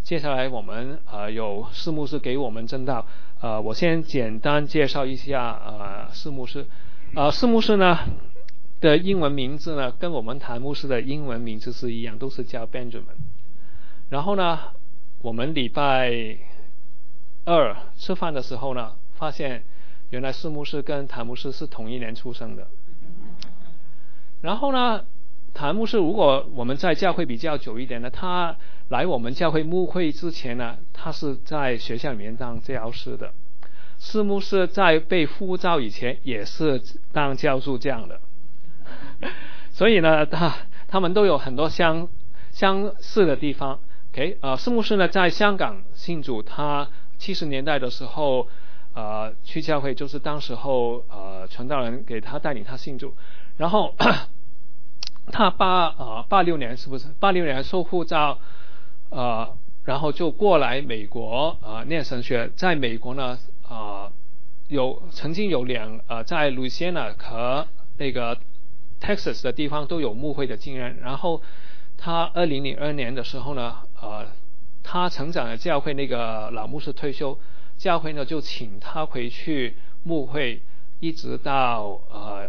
接下来我们有释牧师给我们证道。我先简单介绍一下释牧师。释牧师呢的英文名字呢跟我们谭牧师的英文名字是一样，都是叫 Benjamin。然后呢，我们礼拜二吃饭的时候呢，发现原来释牧师跟谭牧师是同一年出生的。然后呢，谭牧师如果我们在教会比较久一点呢，他来我们教会牧会之前呢，他是在学校里面当教师的。释牧师在被呼召以前也是当教书这样的。所以呢，他们都有很多相似的地方。释牧师呢在香港信主，他70年代的时候去教会，就是当时候传道人给他带领他信主。然后他86年是不是86年受呼召，然后就过来美国念神学。在美国呢曾经有在 Louisiana 和那个 Texas 的地方都有牧会的经验。然后他2002年的时候呢他成长的教会那个老牧师退休，教会呢就请他回去牧会，一直到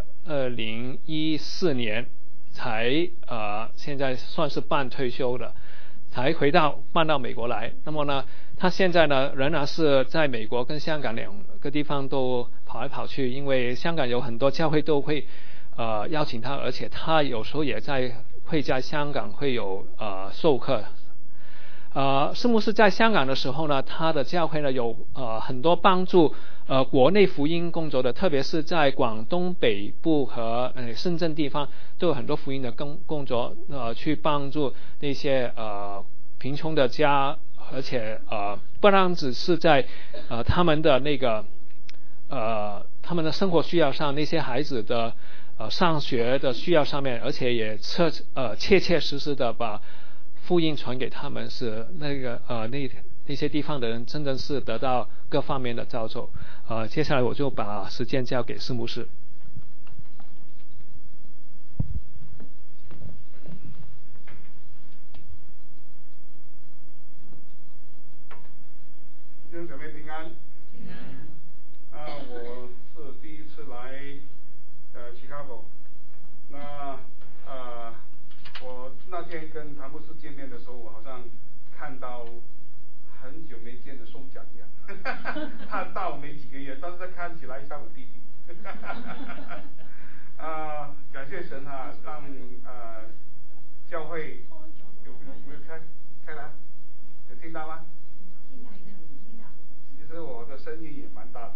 2014年才现在算是半退休的，才搬到美国来。那么呢，他现在呢仍然是在美国跟香港两个地方都跑来跑去，因为香港有很多教会都会邀请他，而且他有时候也会在香港会有授课。释牧师在香港的时候呢，他的教会呢有很多帮助国内福音工作的，特别是在广东北部和深圳地方都有很多福音的工作，去帮助那些贫穷的家，而且不单只是在他们的那个他们的生活需要上，那些孩子的上学的需要上面，而且也切切实实的把福音传给他们，是那些地方的人真的是得到各方面的造就。接下来我就把时间交给释牧师。 弟兄姊妹平安。我是第一次来Chicago。我那天跟谭牧师见面的时候，我好像看到很久没见的兄长一样。他大我没几个月，但是他看起来像我弟弟。感谢神让教会有没有开了？有听到吗？其实我的声音也蛮大的。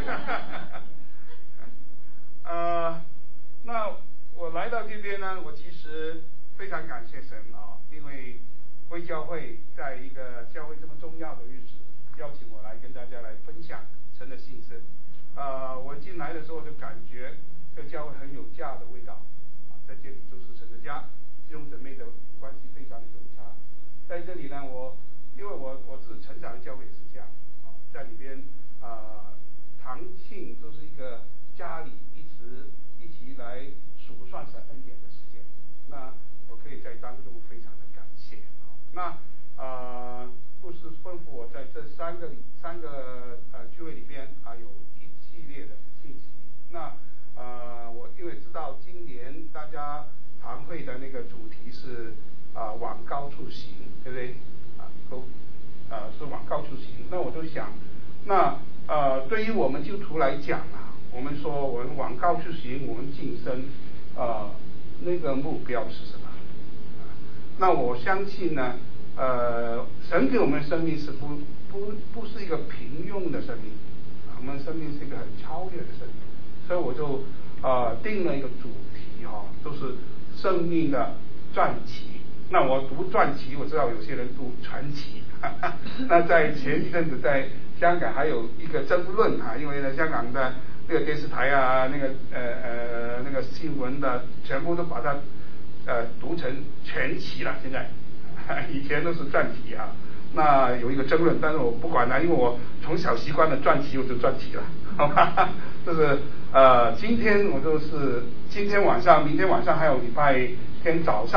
那我来到这边呢，我其实非常感谢神因为贵教会在一个教会这么重要的日子，邀请我来跟大家来分享神的信息。我进来的时候就感觉这个教会很有家的味道，在这里就是神的家，弟兄姊妹的关系非常的融洽。在这里呢，因为我自己成长的教会也是这样，在里边堂庆就是一个家里一起来数算神恩典的时间。那我可以在当中非常的感谢。那牧师吩咐我在这三个聚会里边有一系列的信息。那我因为知道今年大家堂会的那个主题是往高处行，对不对？是往高处行。那我就想，那对于我们基督徒来讲我们说我们往高处行，我们晋升那个目标是什么？那我相信呢，神给我们的生命是不是一个平庸的生命，我们生命是一个很超越的生命。所以我就定了一个主题就是生命的传奇。那我读传奇，我知道有些人读传奇。那在前一阵子在香港还有一个争论因为呢香港的那个电视台那个新闻的全部都把它读成全奇了。现在以前都是传奇那有一个争论，但是我不管因为我从小习惯了传奇，我就传奇了，好吧？就是今天晚上、明天晚上还有礼拜天早上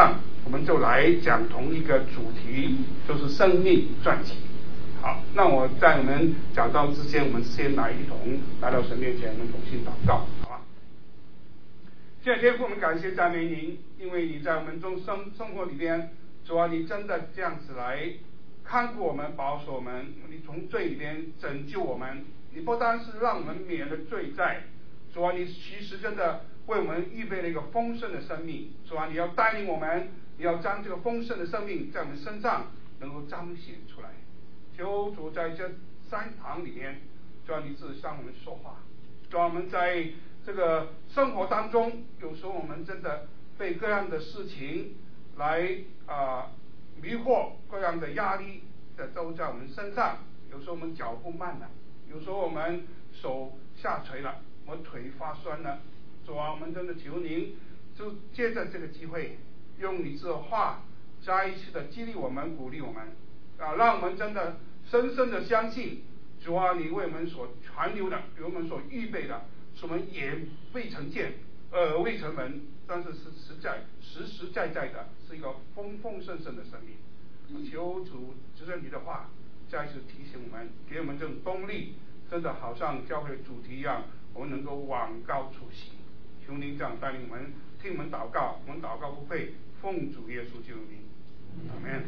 我们就来讲同一个主题，就是生命传奇。好，那我在我们讲到之前，我们先一同来到神面前，我们同心祷告，好吧？现在天父，我们感谢赞美您，因为你在我们中生活里边，主啊，你真的这样子来看顾我们，保守我们，你从罪里边拯救我们，你不单是让我们免了罪债，主啊，你其实真的为我们预备了一个丰盛的生命，主啊，你要带领我们，你要将这个丰盛的生命在我们身上能够彰显出来。求主在这三堂里面，主啊，你自向我们说话，主啊，我们在这个生活当中，有时候我们真的被各样的事情来迷惑，各样的压力都在我们身上，有时候我们脚步慢了，有时候我们手下垂了，我腿发酸了，主啊，我们真的求您就借着这个机会，用你这话再一次的激励我们，鼓励我们让我们真的深深的相信，主啊，你为我们所传流的，为我们所预备的，是我们眼未曾见，耳未曾闻，但是实实在在的是一个丰盛的生命。求主藉着你的话再次提醒我们，给我们这种动力，真的好像教会主题一样，我们能够往高处行。求您这样带领我们，听我们祷告，我们祷告不费，奉主耶稣救名，阿们。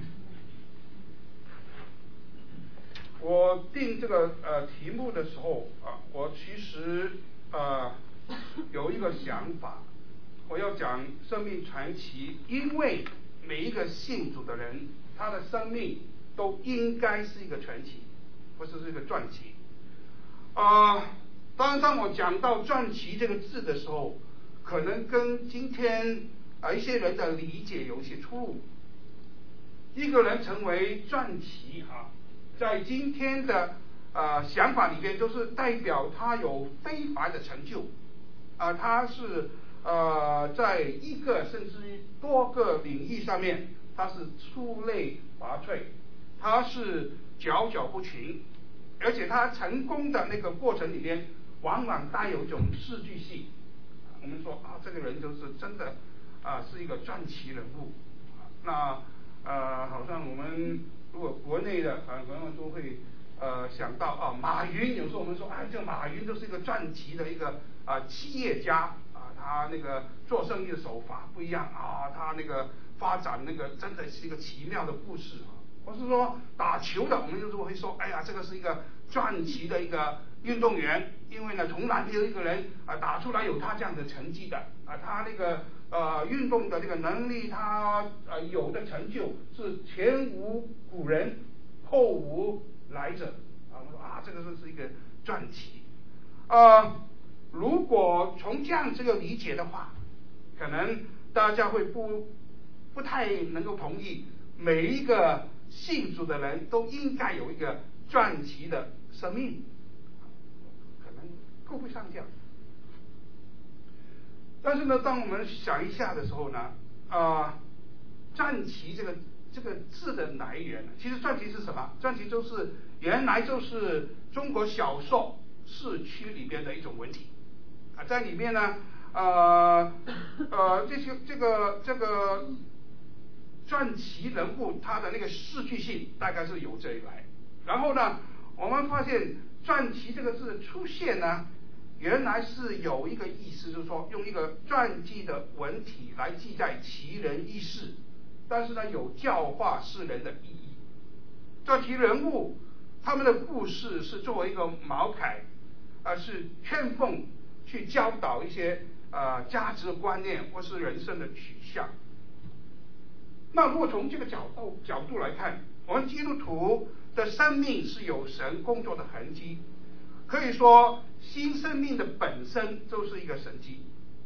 我定这个题目的时候我其实有一个想法，我要讲生命传奇，因为每一个信主的人，他的生命都应该是一个传奇，不是一个传奇。当我讲到传奇这个字的时候，可能跟今天一些人的理解有一些出入。一个人成为传奇在今天的想法里边，都是代表他有非凡的成就他是在一个甚至于多个领域上面，他是出类拔萃，他是佼佼不群，而且他成功的那个过程里面，往往带有一种戏剧性。我们说这个人就是真的是一个传奇人物。那好像我们如果国内的可能都会想到马云，有时候我们说这个马云就是一个传奇的一个企业家他那个做生意的手法不一样他那个发展那个真的是一个奇妙的故事或是说打球的，我们有时候会说这个是一个传奇的一个运动员，因为呢从来没有一个人打出来有他这样的成绩的他那个运动的这个能力，他有的成就是前无古人后无来者我们说这个是一个传奇如果从这样这个理解的话，可能大家会不太能够同意每一个信主的人都应该有一个传奇的生命，可能够不上这样。但是呢，当我们想一下的时候呢传奇这个字的来源呢，其实传奇是什么？传奇原来就是中国小说市区里边的一种文体在里面呢这个传奇人物他的那个戏剧性大概是由这里来。然后呢，我们发现传奇这个字出现呢，原来是有一个意思，就是说用一个传记的文体来记载奇人异事，但是呢有教化世人的意义。传奇人物他们的故事是作为一个锚楷是劝奉去教导一些价值观念或是人生的取向。那如果从这个角度来看，我们基督徒的生命是有神工作的痕迹，可以说新生命的本身就是一个神迹，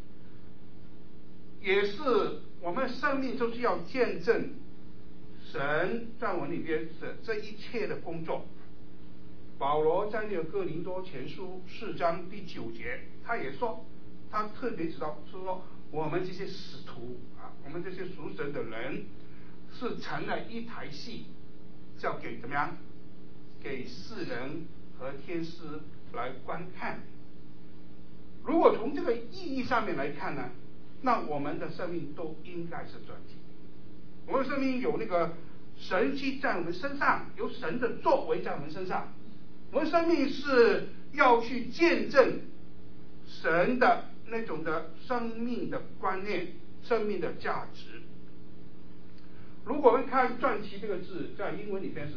也是我们生命就是要见证神在我们里边的这一切的工作。保罗在那个哥林多前书4章第9节，他也说，他特别知道说我们这些使徒我们这些属神的人是成了一台戏，叫给怎么样？给世人和天使来观看。如果从这个意义上面来看呢，那我们的生命都应该是传奇。 我们生命有那个神迹在我们身上，有神的作为在我们身上。我们生命是要去见证神的那种的生命的观念、生命的价值。如果我们看传奇这个字，在英文里面是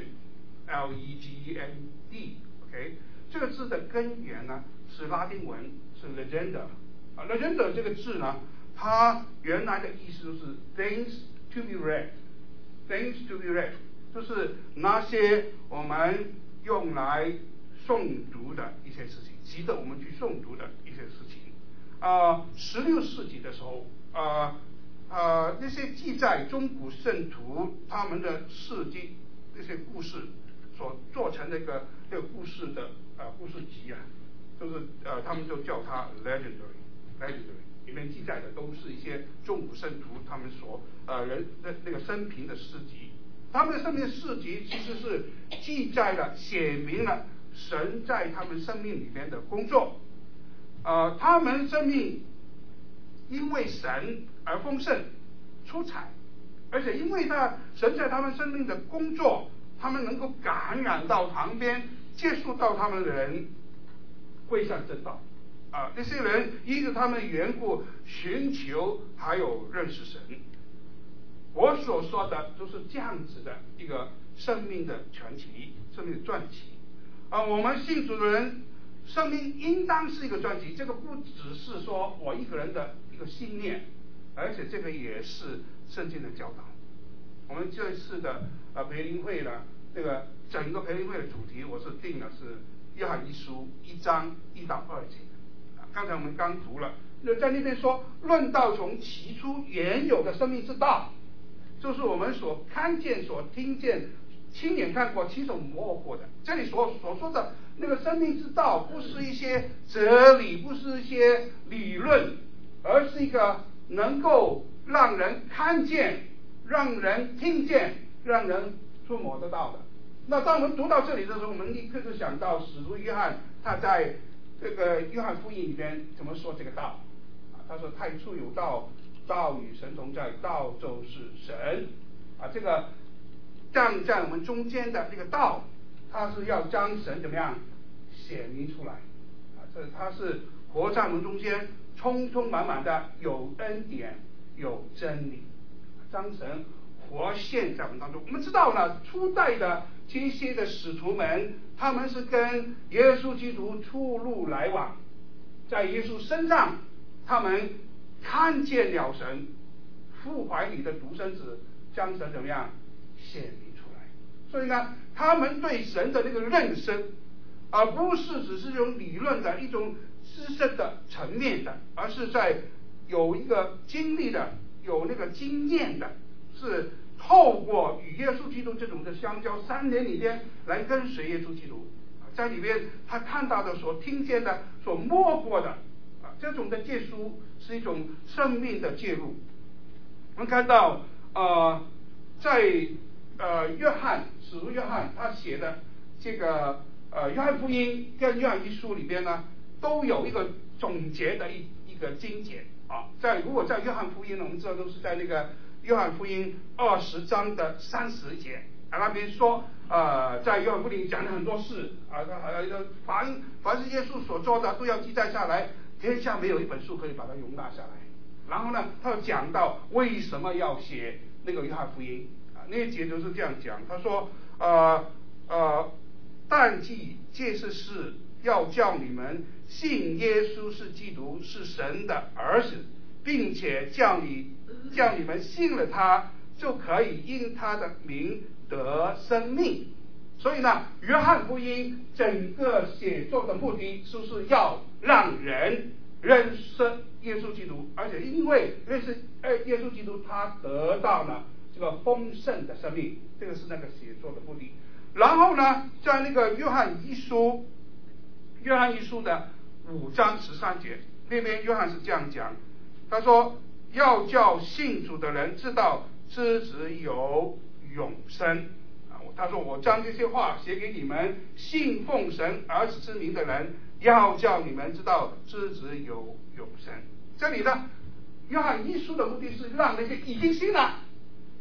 legend，L-E-G-E-N-D，OK， 这个字的根源呢是拉丁文，是 legenda。legenda 这个字呢，它原来的意思就是 things to be read，things to be read， 就是那些我们用来诵读的一些事情，值得我们去诵读的一些事情。16世纪的时候，那些记载中古圣徒他们的事迹，那些故事所做成那个故事的故事集啊，就是他们就叫它 legendary， 里面记载的都是一些中古圣徒他们所人的那个生平的事迹。他们的生命事迹其实是记载了、写明了神在他们生命里面的工作。他们生命因为神而丰盛出彩，而且因为神在他们生命的工作，他们能够感染到旁边接触到他们的人归向正道。那些人依着他们的缘故寻求还有认识神。我所说的就是这样子的一个生命的传奇、生命的传奇。我们信主的人生命应当是一个传奇，这个不只是说我一个人的一个信念，而且这个也是圣经的教导。我们这次的培灵会呢，这个整个培灵会的主题我是定的是约翰一书1章1到2节。刚才我们刚读了，在那边说论到从起初原有的生命之道，就是我们所看见、所听见、亲眼看过、亲手摸过的。这里所说的那个生命之道，不是一些哲理，不是一些理论，而是一个能够让人看见、让人听见、让人触摸得到的。那当我们读到这里的时候，我们立刻就想到使徒约翰他在这个约翰福音里边怎么说这个道他说太初有道，道与神同在，道就是神。这个站在我们中间的这个道，它是要将神怎么样显明出来。它是活在我们中间，充充满满的有恩典、有真理，将神活现在我们当中。我们知道呢，初代的这些的使徒们，他们是跟耶稣基督出入来往，在耶稣身上，他们看见了神，父怀里的独生子将神怎么样显明出来。所以呢，他们对神的那个认识，而不是只是用理论的一种知识的层面的，而是在有一个经历的、有那个经验的，是透过与耶稣基督这种的相交3年里边来跟随耶稣基督，在里边他看到的、所听见的、所摸过的这种的介入是一种生命的介入。我们看到在使徒约翰他写的这个约翰福音跟约翰一书里边呢，都有一个总结的一个经节如果在约翰福音呢，我们知道都是在那个约翰福音20章的30节那边说在约翰福音讲了很多事凡是耶稣所做的都要记载下来，天下没有一本书可以把它容纳下来。然后呢，他又讲到为什么要写那个约翰福音那一节就是这样讲，他说但记这些事，要叫你们信耶稣是基督，是神的儿子，并且叫你们信了他，就可以因他的名得生命。所以呢，约翰福音整个写作的目的就是要让人认识耶稣基督，而且因为认识耶稣基督，他得到了这个丰盛的生命，这个是那个写作的目的。然后呢，在那个约翰一书的5章13节那边，约翰是这样讲，他说要叫信主的人知道知子有永生他说我将这些话写给你们信奉神儿子之名的人，要叫你们知道知子有永生。这里呢，约翰一书的目的是让那些已经信了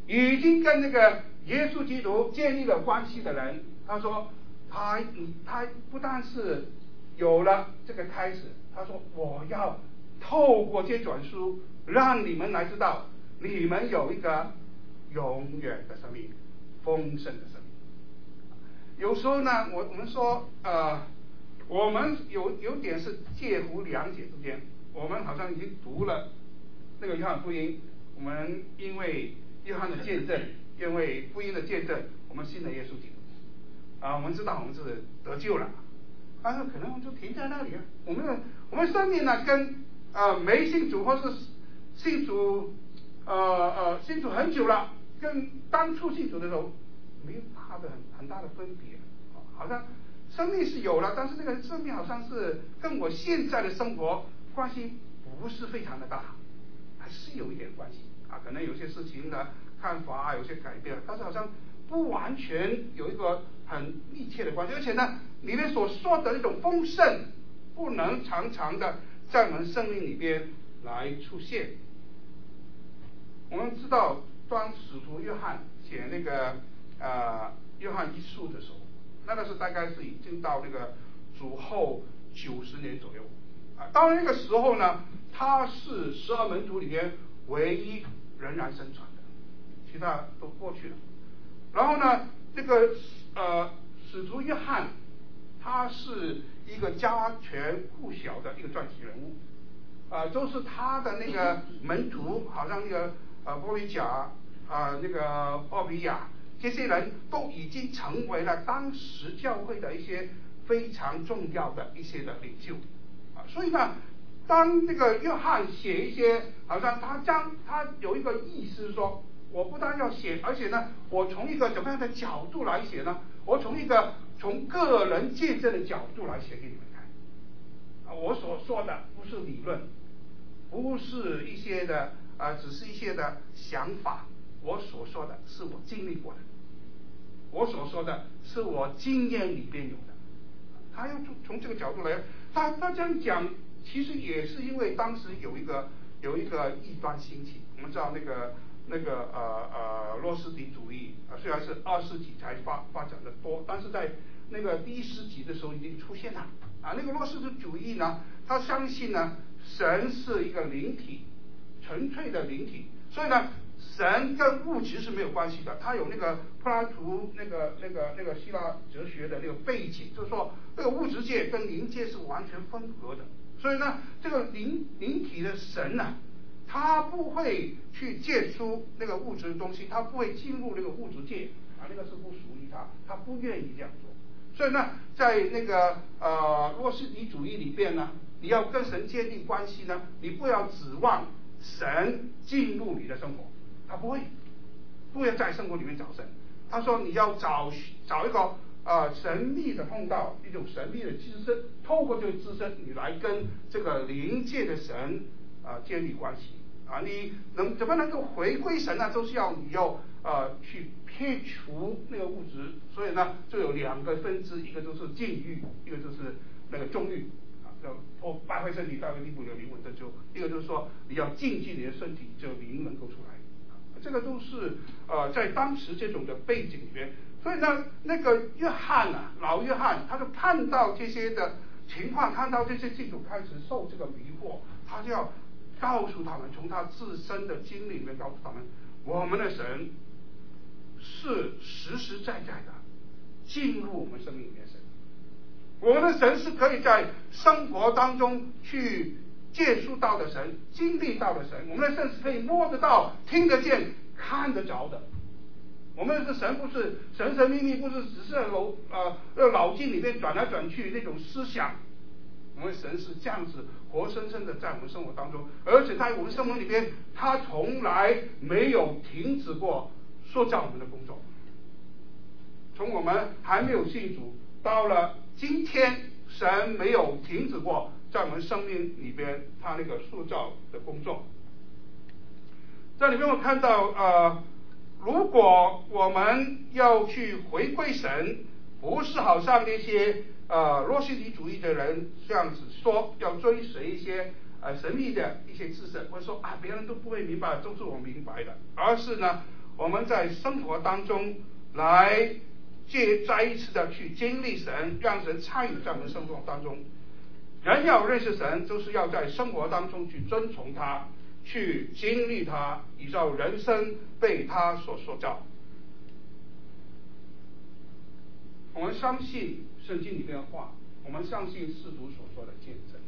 已经跟那个耶稣基督建立了关系的人，他说他不但是有了这个开始，他说我要透过这卷书让你们来知道，你们有一个永远的生命，丰盛的生命。有时候呢，我们说我们有点是介乎两者之间。我们好像已经读了那个约翰福音，我们因为约翰的见证，因为福音的见证，我们信了耶稣基督我们知道我们是得救了，但是可能我们就停在那里我们生命呢，跟没信主或是信主信主很久了，跟当初信主的时候没有很大的分别，好像生命是有了，但是那个生命好像是跟我现在的生活关系不是非常的大，还是有一点关系可能有些事情的看法有些改变，但是好像不完全有一个很密切的关系，而且呢，里面所说的那种丰盛，不能常常的在我们生命里边来出现。我们知道，当使徒约翰写那个约翰一书的时候，那个是大概是已经到那个主后90年左右到那个时候呢，他是12门徒里面唯一仍然生存的，其他都过去了。然后呢，这个使徒约翰，他是一个家传户晓的一个传奇人物都是他的那个门徒，好像那个波利甲那个奥比亚，这些人都已经成为了当时教会的一些非常重要的一些的领袖所以呢，当这个约翰写一些，好像他有一个意思说，我不但要写，而且呢，我从一个怎么样的角度来写呢？我从个人见证的角度来写给你们看我所说的不是理论，不是一些的只是一些的想法，我所说的是我经历过的，我所说的是我经验里边有的。他要从这个角度来，他这样讲，其实也是因为当时有一个异端兴起。我们知道那个诺斯底主义虽然是2世纪才发展的多，但是在那个第1世纪的时候已经出现了那个诺斯底主义呢，他相信呢，神是一个灵体，纯粹的灵体，所以呢，神跟物质是没有关系的。他有那个柏拉图那个希腊哲学的那个背景，就是说这个物质界跟灵界是完全分隔的。所以呢，这个灵体的神呢，他不会去借出那个物质的东西，他不会进入那个物质界那个是不属于他不愿意这样做。所以呢，在那个诺斯底主义里边呢，你要跟神建立关系呢，你不要指望神进入你的生活，他不要在生活里面找神。他说你要找一个神秘的通道，一种神秘的知识，透过这个知识，你来跟这个灵界的神建立关系你怎么能够回归神呢？都是要你要去撇除那个物质。所以呢，就有2个分支，一个就是禁欲，一个就是那个纵欲败坏身体，大为地步有灵魂得救。一个就是说你要禁忌你的身体，就灵能够出来这个都是在当时这种的背景里面。所以呢，那个约翰老约翰，他就看到这些的情况，看到这些信徒开始受这个迷惑，他就要告诉他们，从他自身的经历里面告诉他们，我们的神是实实在在的进入我们生命里面神，我们的神是可以在生活当中去接触到的神，经历到的神，我们的神是可以摸得到、听得见、看得着的。我们的神不是神神秘秘，不是只是脑筋里面转来转去那种思想。我们神是这样子活生生的在我们生活当中，而且在我们生活里边，他从来没有停止过塑造我们的工作。从我们还没有信主到了今天，神没有停止过在我们生命里边他那个塑造的工作。在里面我看到如果我们要去回归神，不是好像那些诺斯底主义的人这样子说，要追随一些神秘的一些知识，或者说别人都不会明白，都是我明白的，而是呢， 我们在生活当中来再一次的去经历神，让神参与在我们生活当中。人要认识神，就是要在生活当中去遵从他，去经历他，以照人生被他所塑造。我们相信圣经里面的话，我们相信使徒所说的见证。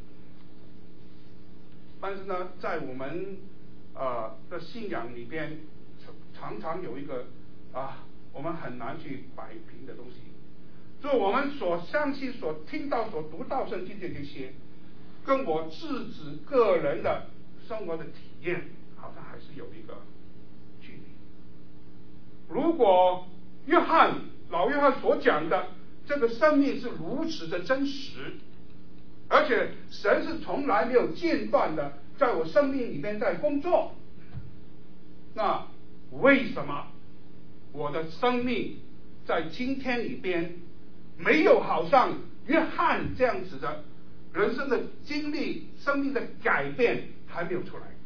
但是呢，在我们的信仰里边，常常有一个我们很难去摆平的东西，就我们所相信、所听到、所读到圣经的这些，跟我自己个人的生活的体验，好像还是有一个距离。如果老约翰所讲的这个生命是如此的真实，而且神是从来没有间断的在我生命里面在工作，那为什么我的生命在今天里边没有好像约翰这样子的人生的经历、生命的改变还没有出来？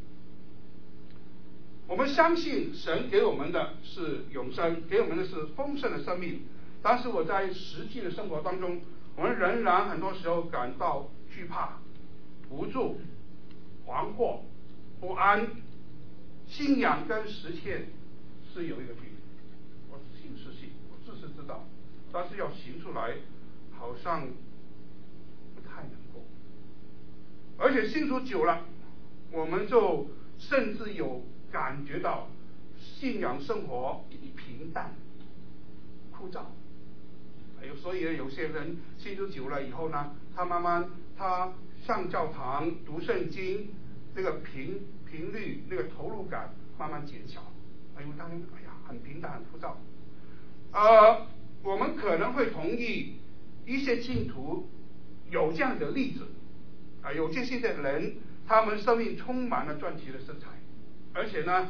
我们相信神给我们的是永生，给我们的是丰盛的生命，但是我在实际的生活当中，我们仍然很多时候感到惧怕、无助、惶惑、不安。信仰跟实践是有一个距离，我信是信，我知是知道，但是要行出来好像不太能够。而且信主久了，我们就甚至有感觉到信仰生活平淡枯燥。所以有些人信主久了以后呢，他慢慢上教堂读圣经，那个频率、那个投入感慢慢减少，因为他们很平淡、很枯燥。我们可能会同意一些信徒有这样的例子，有这些的人，他们生命充满了传奇的色彩，而且呢，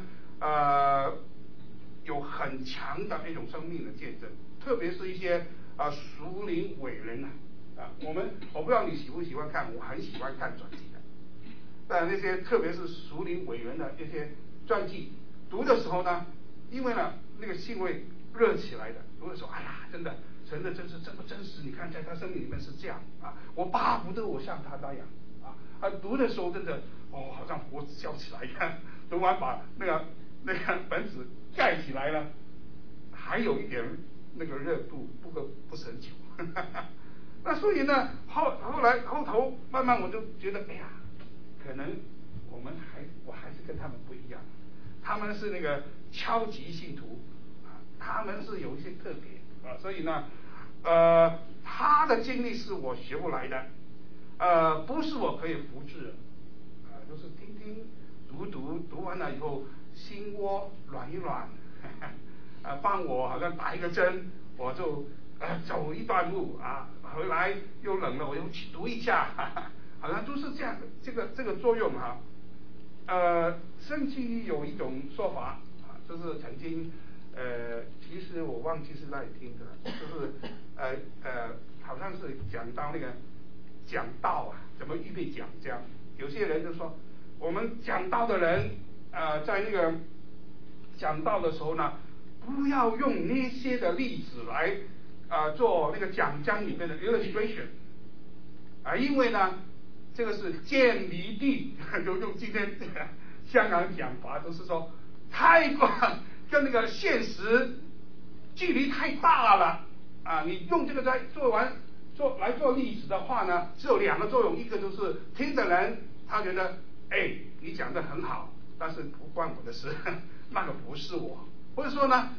有很强的那种生命的见证，特别是一些属灵伟人我不知道你喜不喜欢看，我很喜欢看传记的。但那些特别是属灵伟人的这些传记，读的时候呢，因为呢那个兴味热起来的，读的时候，真的神的真是这么真实，你看在他生命里面是这样我巴不得我像他那样读的时候真的好像火烧起来一样，读完把那个本子盖起来了，还有一点那个热度，不是很久。那所以呢，后头慢慢我就觉得，可能我还是跟他们不一样，他们是那个超级信徒他们是有一些特别所以呢，他的经历是我学不来的，不是我可以复制的，就是听听读完了以后，心窝软一软，帮我好像打一个针，我就走一段路回来又冷了，我又去读一下，好像都是这样的这个作用圣经有一种说法就是曾经其实我忘记是哪里听的，就是好像是讲到那个讲道怎么预备讲这样，有些人就说我们讲道的人在那个讲道的时候呢，不要用那些的例子来做那个讲章里面的 illustration 因为呢这个是见离地，就用今天香港讲法，就是说太过跟那个现实距离太大了你用这个来做例子的话呢，只有两个作用，一个就是听的人他觉得你讲的很好，但是不关我的事，那个不是我，或者说呢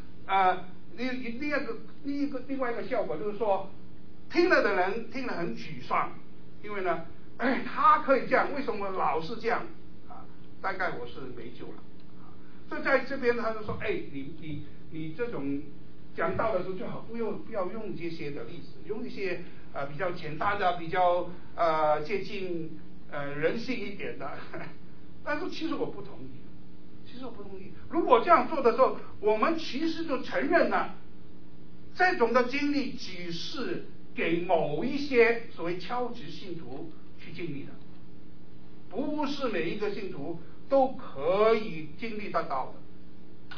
另外一个效果就是说，听了的人听了很沮丧，因为呢他可以这样，为什么老是这样大概我是没救了所以在这边他就说你这种讲道的时候最好不要用这些的例子，用一些比较简单的，比较接近人性一点的但是其实我不同意，如果这样做的时候，我们其实就承认了这种的经历只是给某一些所谓超级信徒去经历的，不是每一个信徒都可以经历得到的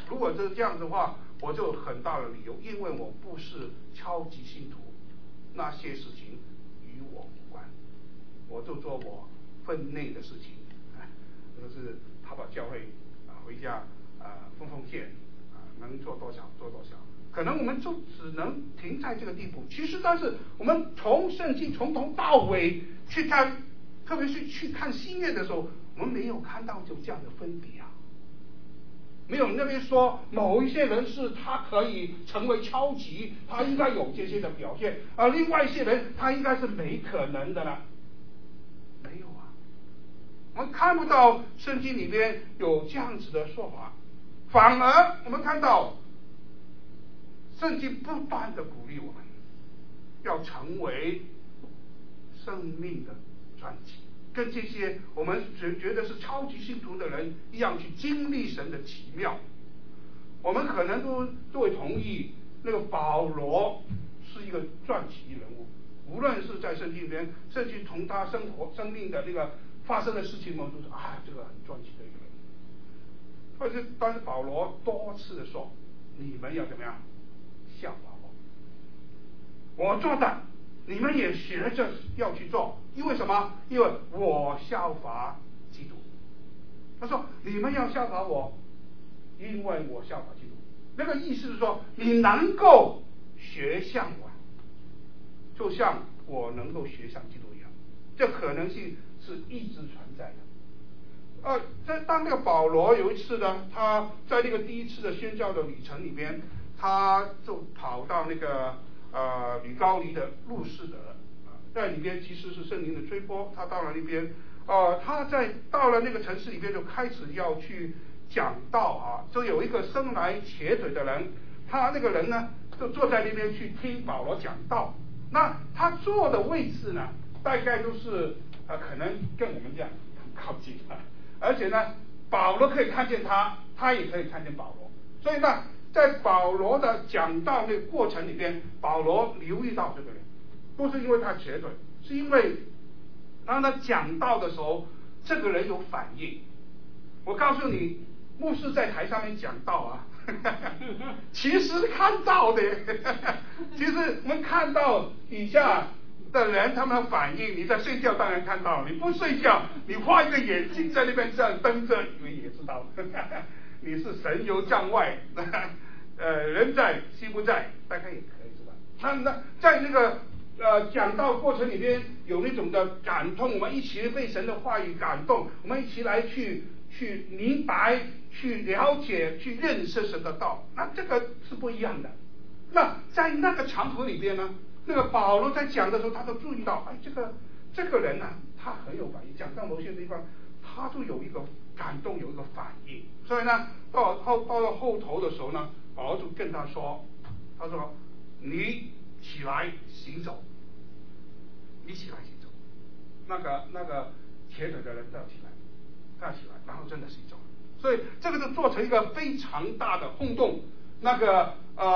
如果是这样的话，我就很大的理由，因为我不是超级信徒，那些事情与我无关，我就做我分内的事情，就是他把教会回家奉献能做多少做多少。可能我们就只能停在这个地步。其实，但是我们从圣经从头到尾去看，特别是去看新约的时候，我们没有看到就这样的分别啊。没有那边说某一些人是他可以成为超级，他应该有这些的表现，而另外一些人他应该是没可能的了。没有啊，我们看不到圣经里边有这样子的说法，反而我们看到圣经不断的鼓励我们要成为生命的传奇，跟这些我们觉得是超级信徒的人一样，去经历神的奇妙。我们可能都会同意，那个保罗是一个传奇人物，无论是在圣经里面，甚至从他生命的那个发生的事情，我们都是这个很传奇的一个人。但是保罗多次的说，你们要怎么样效法我做的你们也学着要去做，因为什么？因为我效法基督。他说你们要效法我，因为我效法基督。那个意思是说，你能够学像我，就像我能够学像基督一样，这可能性是一直存在的。当那个保罗有一次呢，他在那个第一次的宣教的旅程里边，他就跑到那个吕高尼的路士德，在里边其实是圣灵的吹波。他到了那边，他到了那个城市里边就开始要去讲道就有一个生来瘸腿的人，他那个人呢就坐在那边去听保罗讲道。那他坐的位置呢，大概都是可能跟我们这样很靠近而且呢，保罗可以看见他，他也可以看见保罗。所以呢，在保罗的讲道那个过程里边，保罗留意到这个人，不是因为他瘸腿，是因为当他讲道的时候，这个人有反应。我告诉你，牧师在台上面讲道其实看到的其实我们看到底下的人他们的反应，你在睡觉当然看到，你不睡觉你画一个眼睛在那边这样瞪着，以为也知道你是神游将外人在心不在，大概也可以知道。那在那个讲道过程里边有那种的感动，我们一起被神的话语感动，我们一起来去明白、去了解、去认识神的道，那这个是不一样的。那在那个场合里边呢，那个保罗在讲的时候，他都注意到，这个人呢，他很有反应，讲到某些地方，他就有一个感动，有一个反应。所以呢，到了后头的时候呢，保罗就跟他说，你起来行走，你起来行走。那个瘸腿的人都要起来，然后真的行走。所以这个就做成一个非常大的轰动。那个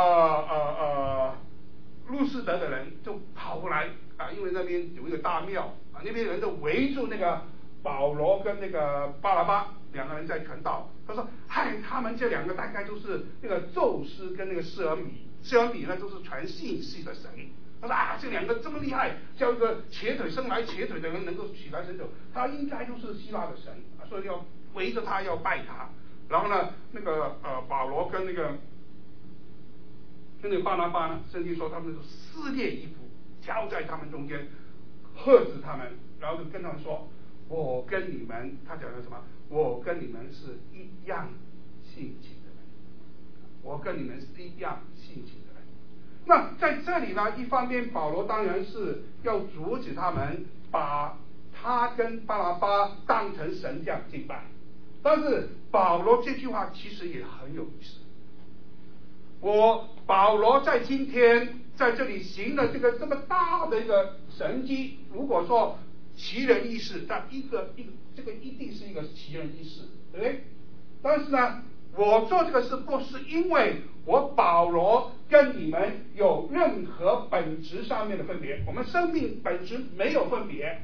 路士德的人就跑过来因为那边有一个大庙那边人都围住那个保罗跟那个巴拿巴两个人在传道。他说他们这两个大概都是那个宙斯跟那个施尔米呢都是传信息的神。他说这两个这么厉害，叫一个生来瘸腿的人能够起来行走，他应该都是希腊的神所以要围着他要拜他。然后呢，那个保罗跟那个巴拿巴呢，圣经说他们是撕裂衣服，交在他们中间，喝止他们，然后就跟他们说，我跟你们，他讲的什么？我跟你们是一样性情的人，我跟你们是一样性情的人。那在这里呢，一方面保罗当然是要阻止他们把他跟巴拿巴当成神这样敬拜，但是保罗这句话其实也很有意思。保罗在今天在这里行了这么大的一个神迹，如果说奇人异事，那这个一定是一个奇人异事，对不对？但是呢，我做这个事不是因为我保罗跟你们有任何本质上面的分别，我们生命本质没有分别。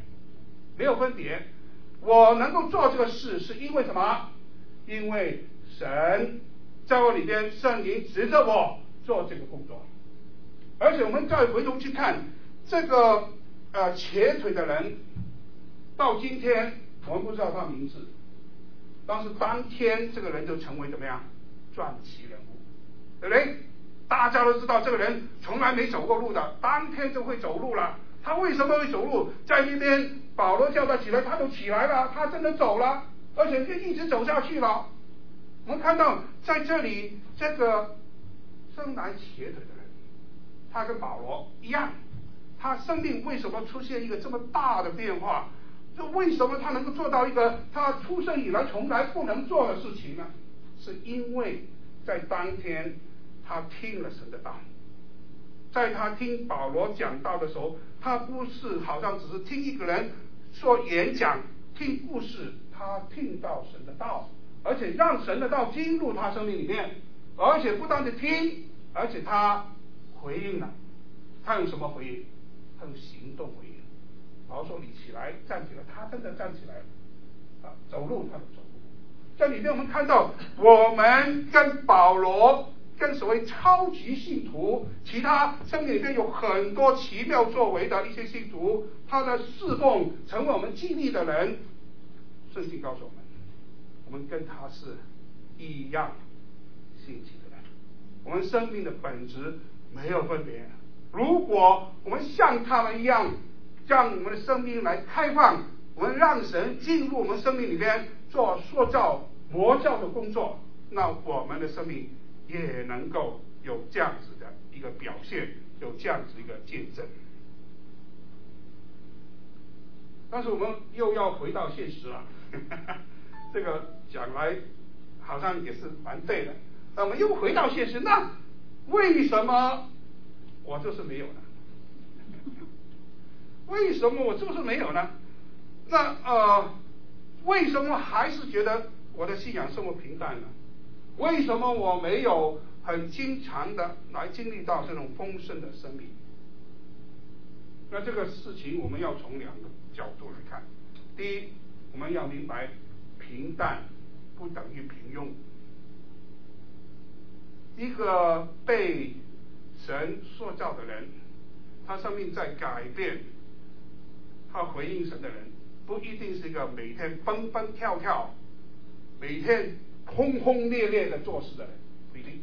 我能够做这个事是因为什么？因为神在我里边，圣灵指着我做这个工作。而且我们再回头去看这个瘸腿的人，到今天我们不知道他名字，但是当天这个人就成为怎么样传奇人物，对不对？大家都知道这个人从来没走过路的，当天就会走路了。他为什么会走路？在那边保罗叫他起来，他就起来了，他真的走了，而且就一直走下去了。我们看到在这里这个生来瘸腿的人，他跟保罗一样，他生命为什么出现一个这么大的变化？就为什么他能够做到一个他出生以来从来不能做的事情呢？是因为在当天他听了神的道，在他听保罗讲道的时候，他不是好像只是听一个人说演讲听故事，他听到神的道，而且让神的道进入他生命里面，而且不单是听，而且他回应了。他用什么回应？他用行动回应。保罗说你起来站起来，他真的站起来了，走路他就走路。在里面我们看到，我们跟保罗跟所谓超级信徒，其他生命里面有很多奇妙作为的一些信徒，他的侍奉成为我们激励的人。圣经告诉我们跟他是一样性情的人，我们生命的本质没有分别。如果我们像他们一样，将我们的生命来开放，我们让神进入我们生命里边做塑造魔教的工作，那我们的生命也能够有这样子的一个表现，有这样子一个见证。但是我们又要回到现实了这个讲来好像也是蛮对的，那我们又回到现实，那为什么我就是没有呢？为什么我就是没有呢？那为什么还是觉得我的信仰生活平淡呢？为什么我没有很经常的来经历到这种丰盛的生命？那这个事情我们要从两个角度来看。第一，我们要明白平淡不等于平庸。一个被神塑造的人，他生命在改变，他回应神的人，不一定是一个每天蹦蹦跳跳，每天轰轰烈烈的做事的人，不一定。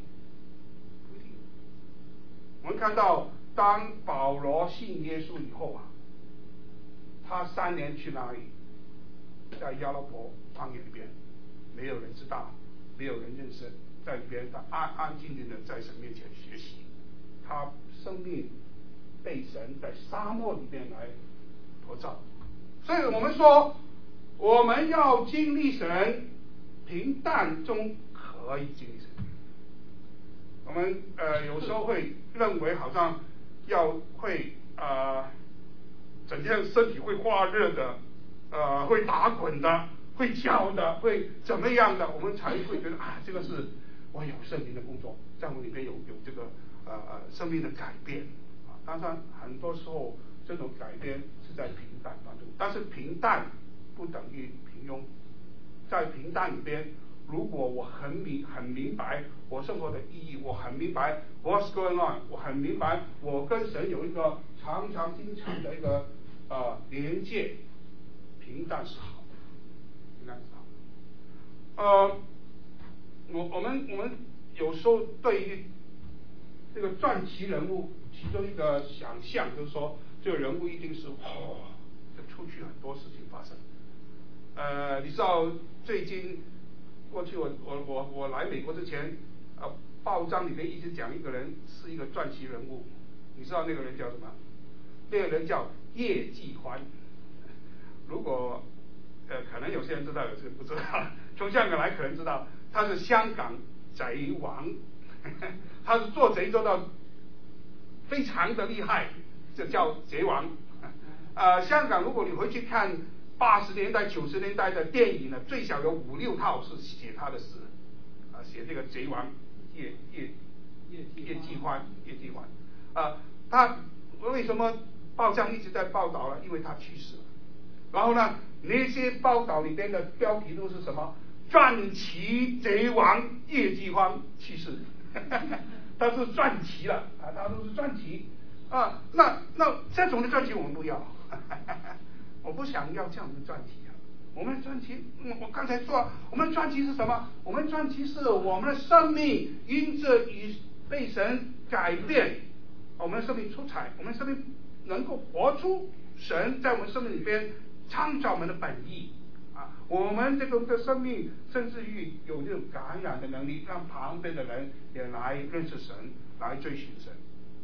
我们看到当保罗信耶稣以后啊，他3年去哪里？在亚拉伯旷野里边，没有人知道，没有人认识，在里边他安安静静的在神面前学习，他生命被神在沙漠里面来塑造。所以我们说，我们要经历神，平淡中可以经历神。我们有时候会认为好像会整天身体会发热的，会打滚的，会叫的，会怎么样的，我们才会觉得这个是我有圣灵的工作，在我里面有这个生命的改变啊。当然很多时候这种改变是在平淡当中，但是平淡不等于平庸。在平淡里边，如果我很明白我生活的意义，我很明白 what's going on， 我很明白我跟神有一个常常经常的一个连接，平淡是好的，平淡是好的。我们有时候对于这个传奇人物，其中一个想象就是说，这个人物一定是就出去很多事情发生。你知道最近过去我来美国之前，报章里面一直讲一个人是一个传奇人物，你知道那个人叫什么？那个人叫叶继欢。如果可能有些人知道，有些人不知道，从香港来可能知道，他是香港贼王，他是做贼做到非常的厉害，就叫贼王。香港如果你回去看80年代、90年代的电影呢，最少有5、6套是写他的诗，写这个贼王叶继欢。他为什么报章一直在报道呢？因为他去世了。然后呢，那些报道里边的标题都是什么？ 传奇贼王叶继欢去世，他是传奇了啊，他都是传奇啊。那这种的传奇我们不要，我不想要这样的传奇啊。我们的传奇，我刚才说，我们的传奇是什么？我们的传奇是我们的生命因着与被神改变，我们的生命出彩，我们的生命能够活出神在我们生命里边创造我们的本意啊。我们这个生命甚至于有这种感染的能力，让旁边的人也来认识神，来追寻神。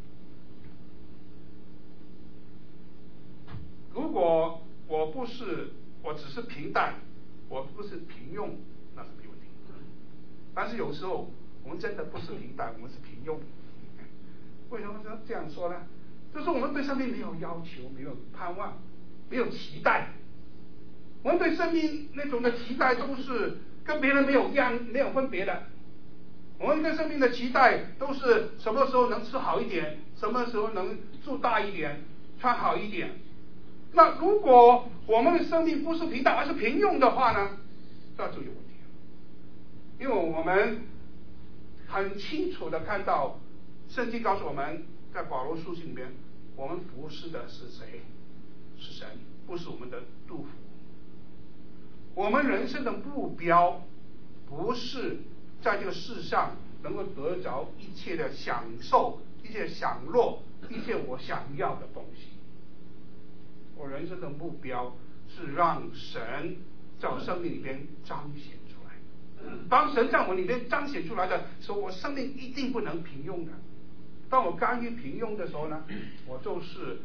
如果我只是平淡，我不是平庸，那是没问题。但是有时候我们真的不是平淡，我们是平庸。为什么这样说呢？就是我们对生命没有要求，没有盼望，没有期待。我们对生命那种的期待都是跟别人没有分别的。我们对生命的期待都是什么时候能吃好一点，什么时候能住大一点，穿好一点。那如果我们的生命不是平淡而是平庸的话呢，那就有问题了。因为我们很清楚的看到圣经告诉我们，在保罗书信里面，我们服侍的是谁？是神，不是我们的杜甫。我们人生的目标不是在这个世上能够得着一切的享受，一切享乐，一切我想要的东西。我人生的目标是让神在我生命里边彰显出来。当神在我里边彰显出来的时候，我生命一定不能平庸的。当我甘于平庸的时候呢，我就是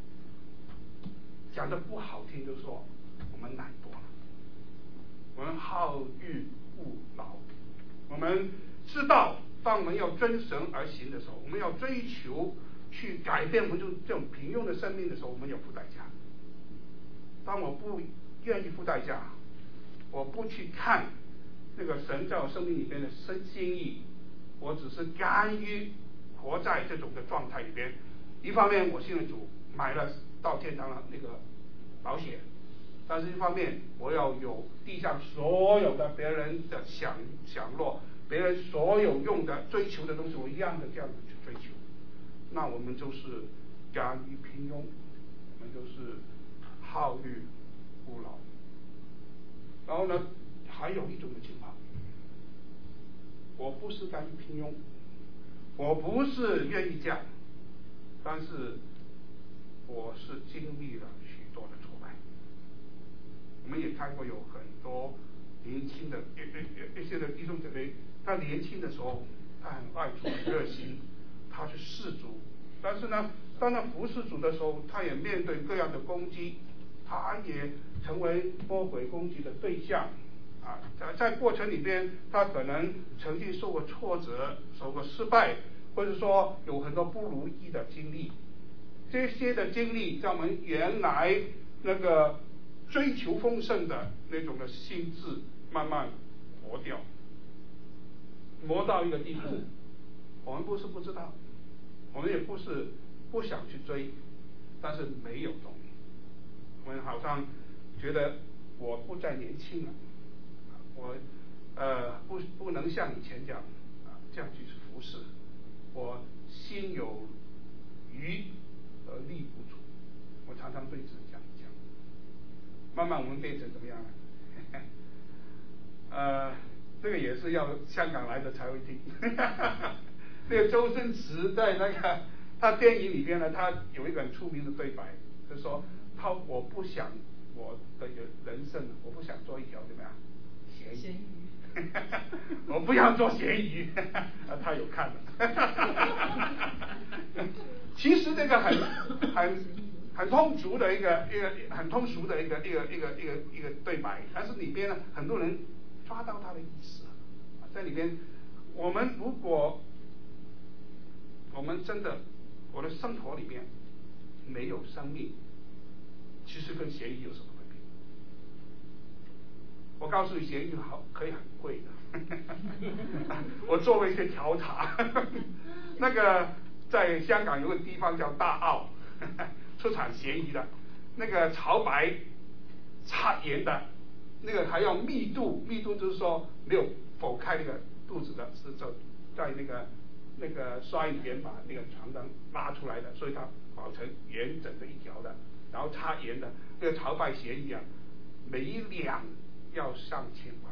讲的不好听，就是说我们懒惰了，我们好逸恶劳。我们知道，当我们要遵神而行的时候，我们要追求去改变我们这种平庸的生命的时候，我们要付代价。当我不愿意付代价，我不去看那个神在我生命里边的心意，我只是甘于活在这种的状态里边。一方面我信了主，买了到天堂的那个保险，但是一方面我要有地上所有的别人的享乐，别人所有用的追求的东西，我一样的这样子去追求。那我们就是甘于平庸，我们就是好逸恶劳。然后呢，还有一种的情况，我不是甘于平庸，我不是愿意这样，但是我是经历了许多的挫败。我们也看过有很多年轻的一些的弟兄姊妹，他年轻的时候他很爱主很热心，他去侍主，但是呢，当他服侍主的时候，他也面对各样的攻击，他也成为魔鬼攻击的对象啊。在过程里边，他可能曾经受过挫折，受过失败，或者说有很多不如意的经历。这些的经历在我们原来那个追求丰盛的那种的心智慢慢磨掉，磨到一个地步，我们不是不知道，我们也不是不想去追，但是没有动力。我们好像觉得我不再年轻了，我不能像以前这样去服侍，我心有余而力不足。我常常对自己这样讲。慢慢我们变成怎么样呢？这个也是要香港来的才会听。那个周星驰在那个他电影里边呢，他有一个很出名的对白，就是说我不想我的人生，我不想做一条怎么样咸鱼。我不要做咸鱼。他有看了。其实这个很通俗的一个很通俗的一个对白，但是里边呢，很多人抓到他的意思。在里边，我们如果我们真的我的生活里面没有生命，其实跟咸鱼有什么分别？我告诉你，咸鱼可以很贵的。我做了一些调查，那个在香港有个地方叫大澳，出产咸鱼的，那个炒白、擦盐的那个还要密度，密度就是说没有剖开那个肚子的，是在那个刷里边把那个床单拉出来的，所以它保成完整的一条的，然后插盐的那个朝拜咸鱼啊，每一两要上千块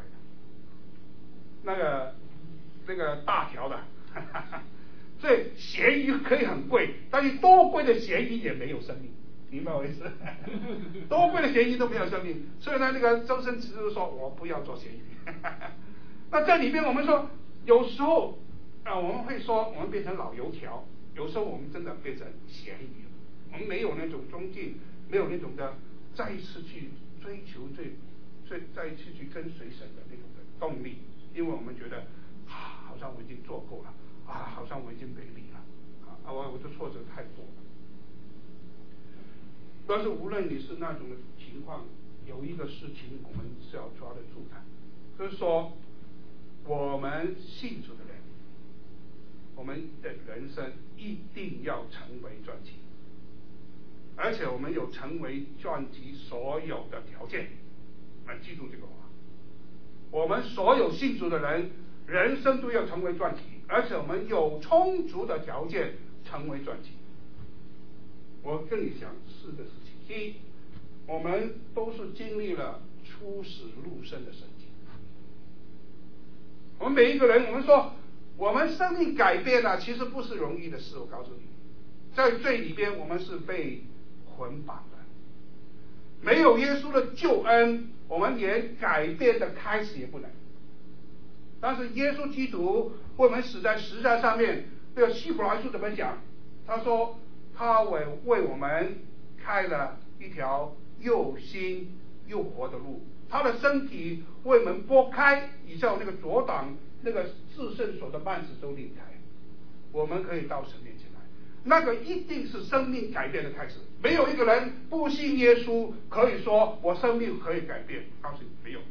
的，那个大条的，所以咸鱼可以很贵，但是多贵的咸鱼也没有生命，明白我意思？多贵的咸鱼都没有生命，所以呢，那个周生慈就说我不要做咸鱼。那这里边我们说，有时候我们会说我们变成老油条，有时候我们真的变成咸鱼，我们没有那种忠敬，没有那种的再一次去追求再一次去跟随神的那种的动力，因为我们觉得好像我已经做够了好像我已经美丽了我的挫折太多了。但是无论你是那种的情况，有一个事情我们是要抓得住的，就是说我们信主的人，我们的人生一定要成为传奇，而且我们有成为传奇所有的条件。来记住这个话，我们所有信主的人人生都要成为传奇，而且我们有充足的条件成为传奇。我跟你讲4个事情。第一，我们都是经历了出死入生的神迹。我们每一个人，我们说我们生命改变其实不是容易的事。我告诉你，在罪里边我们是被捆绑的，没有耶稣的救恩，我们连改变的开始也不能。但是耶稣基督为我们死在十字架上面，这个希伯来书怎么讲？他说他为我们开了一条又新又活的路，他的身体为我们拨开以上那个阻挡那个至圣所的幔子都裂开，我们可以到神面前来。那个一定是生命改变的开始。没有一个人不信耶稣可以说我生命可以改变，告诉你没有。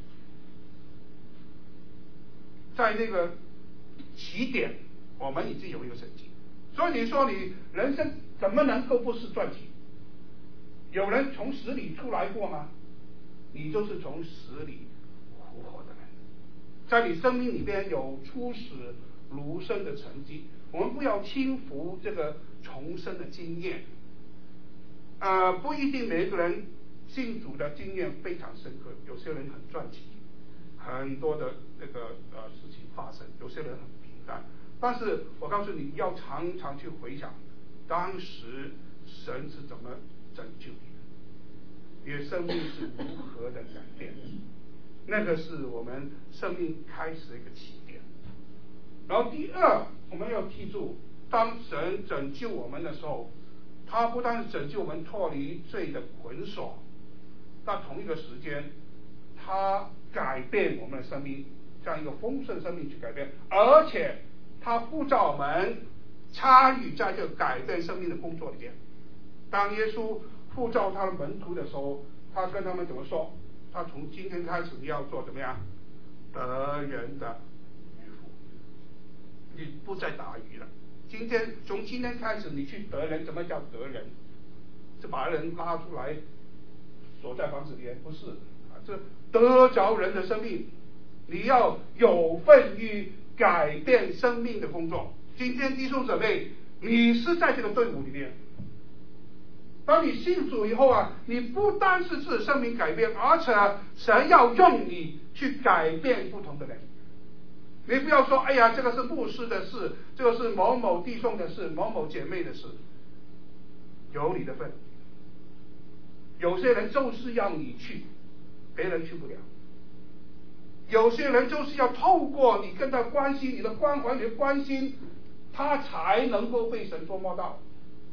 在那个起点我们已经有一个神迹，所以你说你人生怎么能够不是传奇？有人从死里出来过吗？你就是从死里复活的人，在你生命里边有出死如生的成绩。我们不要轻浮这个重生的经验，不一定每一个人信主的经验非常深刻，有些人很传奇，很多的那个事情发生，有些人很平淡。但是我告诉你，要常常去回想当时神是怎么拯救你的，你的生命是如何的改变，那个是我们生命开始的一个起点。然后第二，我们要记住，当神拯救我们的时候，他不但是拯救我们脱离罪的捆锁，但同一个时间他改变我们的生命，将一个丰盛生命去改变，而且他呼召我们参与在这个改变生命的工作里面。当耶稣呼召他的门徒的时候，他跟他们怎么说？他从今天开始你要做怎么样？得人的渔夫，你不再打鱼了。从今天开始你去得人。怎么叫得人？是把人拉出来锁在房子里？不是这得着人的生命，你要有份于改变生命的工作。今天弟兄姊妹，你是在这个队伍里面。当你信主以后你不单是自己生命改变，而且神要用你去改变不同的人。你不要说哎呀，这个是牧师的事，这个是某某弟兄的事，某某姐妹的事，有你的份。有些人就是要你去，别人去不了。有些人就是要透过你跟他关系，你的关怀，你的关心，他才能够被神捉摸到。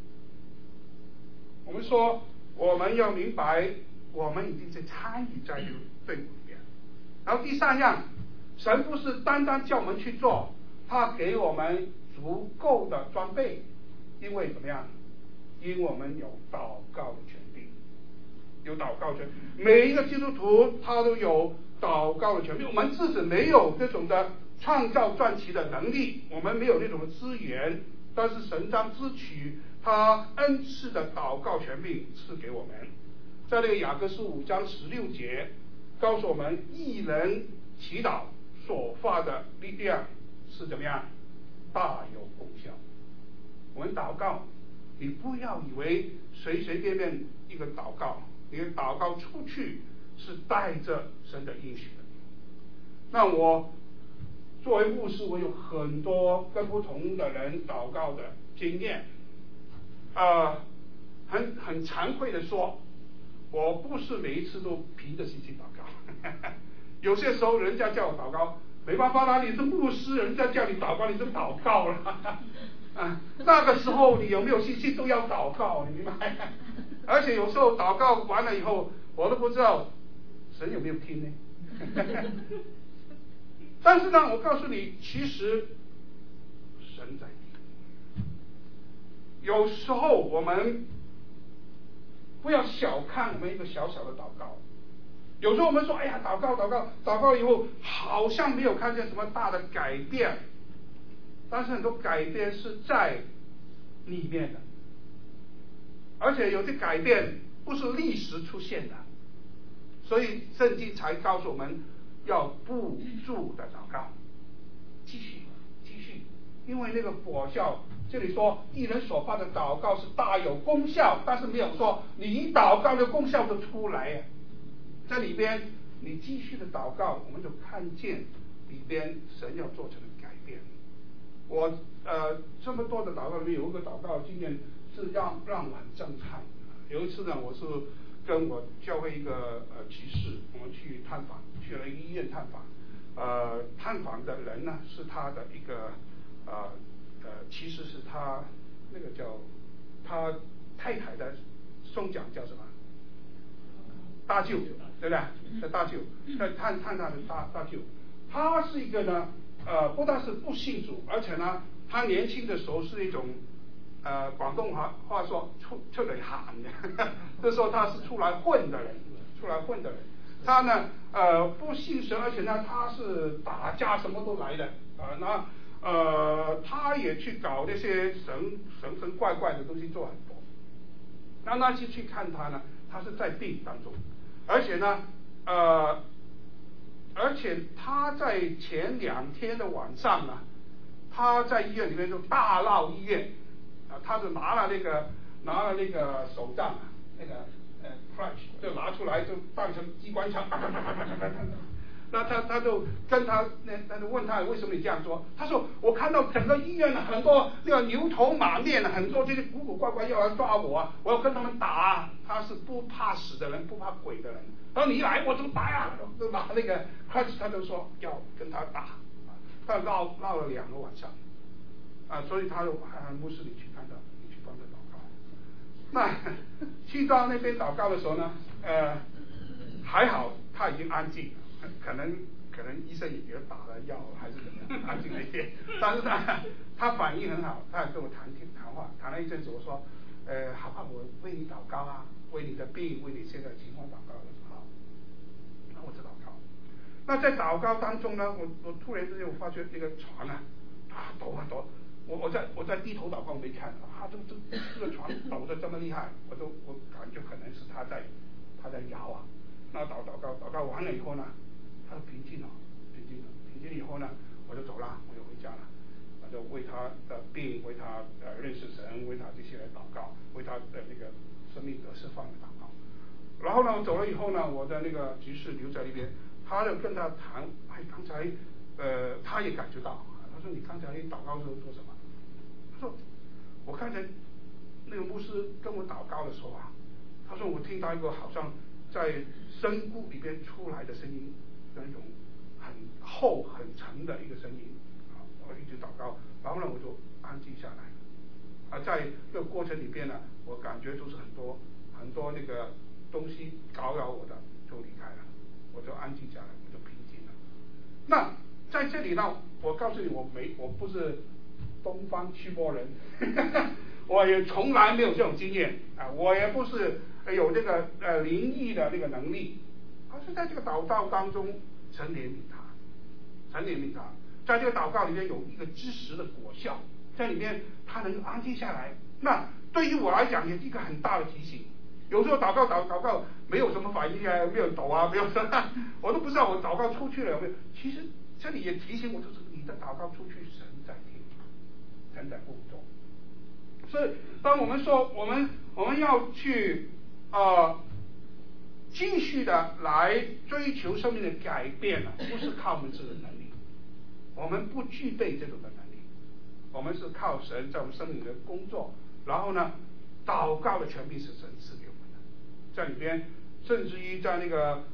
我们说我们要明白，我们已经在参与在这个队伍里面。然后第三样，神不是单单叫我们去做，他给我们足够的装备。因为怎么样？因为我们有祷告的权利，有祷告权。每一个基督徒他都有祷告的权利。我们自己没有这种的创造传奇的能力，我们没有那种的资源，但是神将支取他恩赐的祷告权柄赐给我们。在那个雅各书5章16节， 告诉我们，义人祈祷所发的力量是怎么样？大有功效。我们祷告，你不要以为随随便便一个祷告，你的祷告出去是带着神的应许的。那我作为牧师，我有很多跟不同的人祷告的经验，很惭愧的说，我不是每一次都凭着信心祷告，有些时候人家叫我祷告，没办法啦，你是牧师，人家叫你祷告你就祷告了，那个时候你有没有信心都要祷告，你明白？而且有时候祷告完了以后，我都不知道神有没有听呢。但是呢，我告诉你，其实神在听。有时候我们不要小看我们一个小小的祷告。有时候我们说，哎呀，祷告以后好像没有看见什么大的改变，但是很多改变是在里面的，而且有些改变不是立时出现的，所以圣经才告诉我们要不住的祷告，继续，因为那个果效，这里说义人所发的祷告是大有功效，但是没有说你一祷告的功效就出来呀。在里边你继续的祷告，我们就看见里边神要做成的改变。我这么多的祷告里面有一个祷告经验是让我很震撼。有一次呢，我是跟我教会一个执事，我们去探访，去了一个医院探访。探访的人呢是他的一个其实是他那个叫他太太的兄长叫什么？大舅，对不对？大舅，探他的大舅，他是一个呢不但是不信主，而且呢他年轻的时候是一种广东话说出来喊的，这时候他是出来混的人。他呢不信神，而且呢他是打架什么都来的他也去搞那些神怪的东西做很多。那次去看他呢，他是在病当中，而且呢而且他在前2天的晚上呢，他在医院里面就大闹医院他就拿了那个手杖那个crutch 就拿出来就当成机关枪，那他就跟他就问他为什么你这样做？他说我看到整个医院很多那个牛头马面很多这些古怪要来抓我我要跟他们打他是不怕死的人，不怕鬼的人。然后你一来我就打呀，就拿那个 crutch 他就说要跟他打他闹了2个晚上所以他就牧师你去看他，你去帮他祷告。那去到那边祷告的时候呢还好他已经安静了，可能医生也给他打了药还是怎么样安静了一点，但是他反应很好，他跟我谈话，谈了一阵子，我说好不好我为你祷告啊，为你的病，为你现在的情况祷告。好，那我就祷告。那在祷告当中呢，我突然之间我发觉那个床抖，我在低头祷告没看这个床抖得这么厉害，我感觉可能是他在摇那祷告完了以后呢，他平静了以后呢，我就走了，我就回家了，我就为他的病，为他认识神，为他这些来祷告，为他的那个生命得释放的祷告。然后呢，我走了以后呢，我的那个执事留在那边，他就跟他谈，刚才他也感觉到，他说你刚才祷告的时候做什么？他说我刚才那个牧师跟我祷告的时候他说我听到一个好像在深谷里边出来的声音，那种很厚很沉的一个声音我一直祷告，然后呢我就安静下来在这个过程里边呢，我感觉就是很多那个东西干扰我的就离开了，我就安静下来，我就平静了。那在这里呢，我告诉你我不是东方驱魔人我也从来没有这种经验我也不是有这个灵异的那个能力，而是在这个祷告当中神怜悯他，在这个祷告里面有一个知识的果效，在里面他能安静下来。那对于我来讲也是一个很大的提醒， 有时候祷告没有什么反应啊，没有抖啊，没有什么，我都不知道我祷告出去了有没有。其实这里也提醒我，就是你的祷告出去，神在听，神在工作。所以当我们说我们要去继续的来追求生命的改变了，不是靠我们自己的能力，我们不具备这种的能力，我们是靠神在我们生命里的工作，然后呢，祷告的权柄是神赐给我们的，在里边，甚至于在那个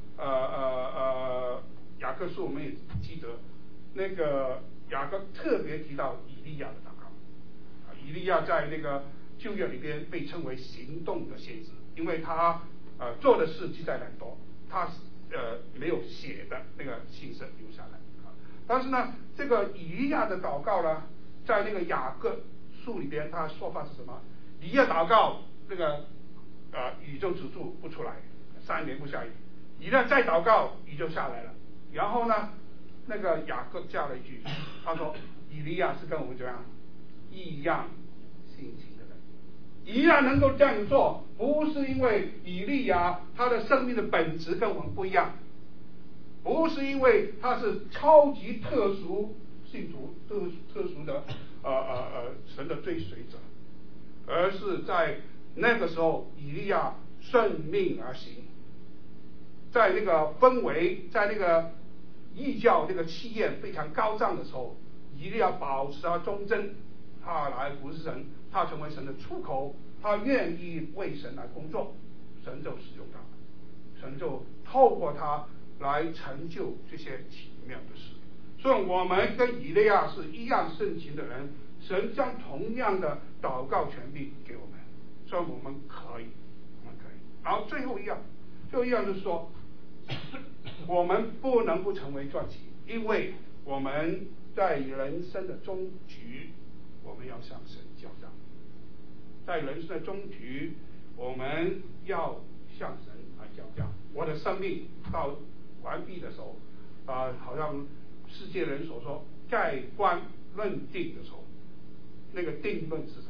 雅各书我们也记得，那个雅各特别提到以利亚的祷告，以利亚在那个旧约里边被称为行动的先知，因为他做的事记载很多，他没有写的那个信声留下来但是呢，这个以利亚的祷告呢，在那个雅各书里边，他说法是什么？以利亚祷告那个雨就止住不出来，3年不下雨。以利亚再祷告，雨就下来了。然后呢，那个雅各加了一句，他说以利亚是跟我们怎样异样性情的人。以利亚能够这样做，不是因为以利亚他的生命的本质跟我们不一样，不是因为他是超级特殊信徒、特殊的神的追随者，而是在那个时候以利亚顺命而行，在那个氛围，在那个异教那个气焰非常高涨的时候，以利亚保持他忠贞，他来服侍神，他成为神的出口，他愿意为神来工作，神就使用他，神就透过他来成就这些奇妙的事。所以我们跟以利亚是一样盛情的人，神将同样的祷告权柄给我们，所以我们可以。然后最后一样就是说，我们不能不成为传奇，因为我们在人生的终局，我们要向神交账。在人生的终局，我们要向神来交账。我的生命到完毕的时候，好像世界人所说盖棺论定的时候，那个定论是什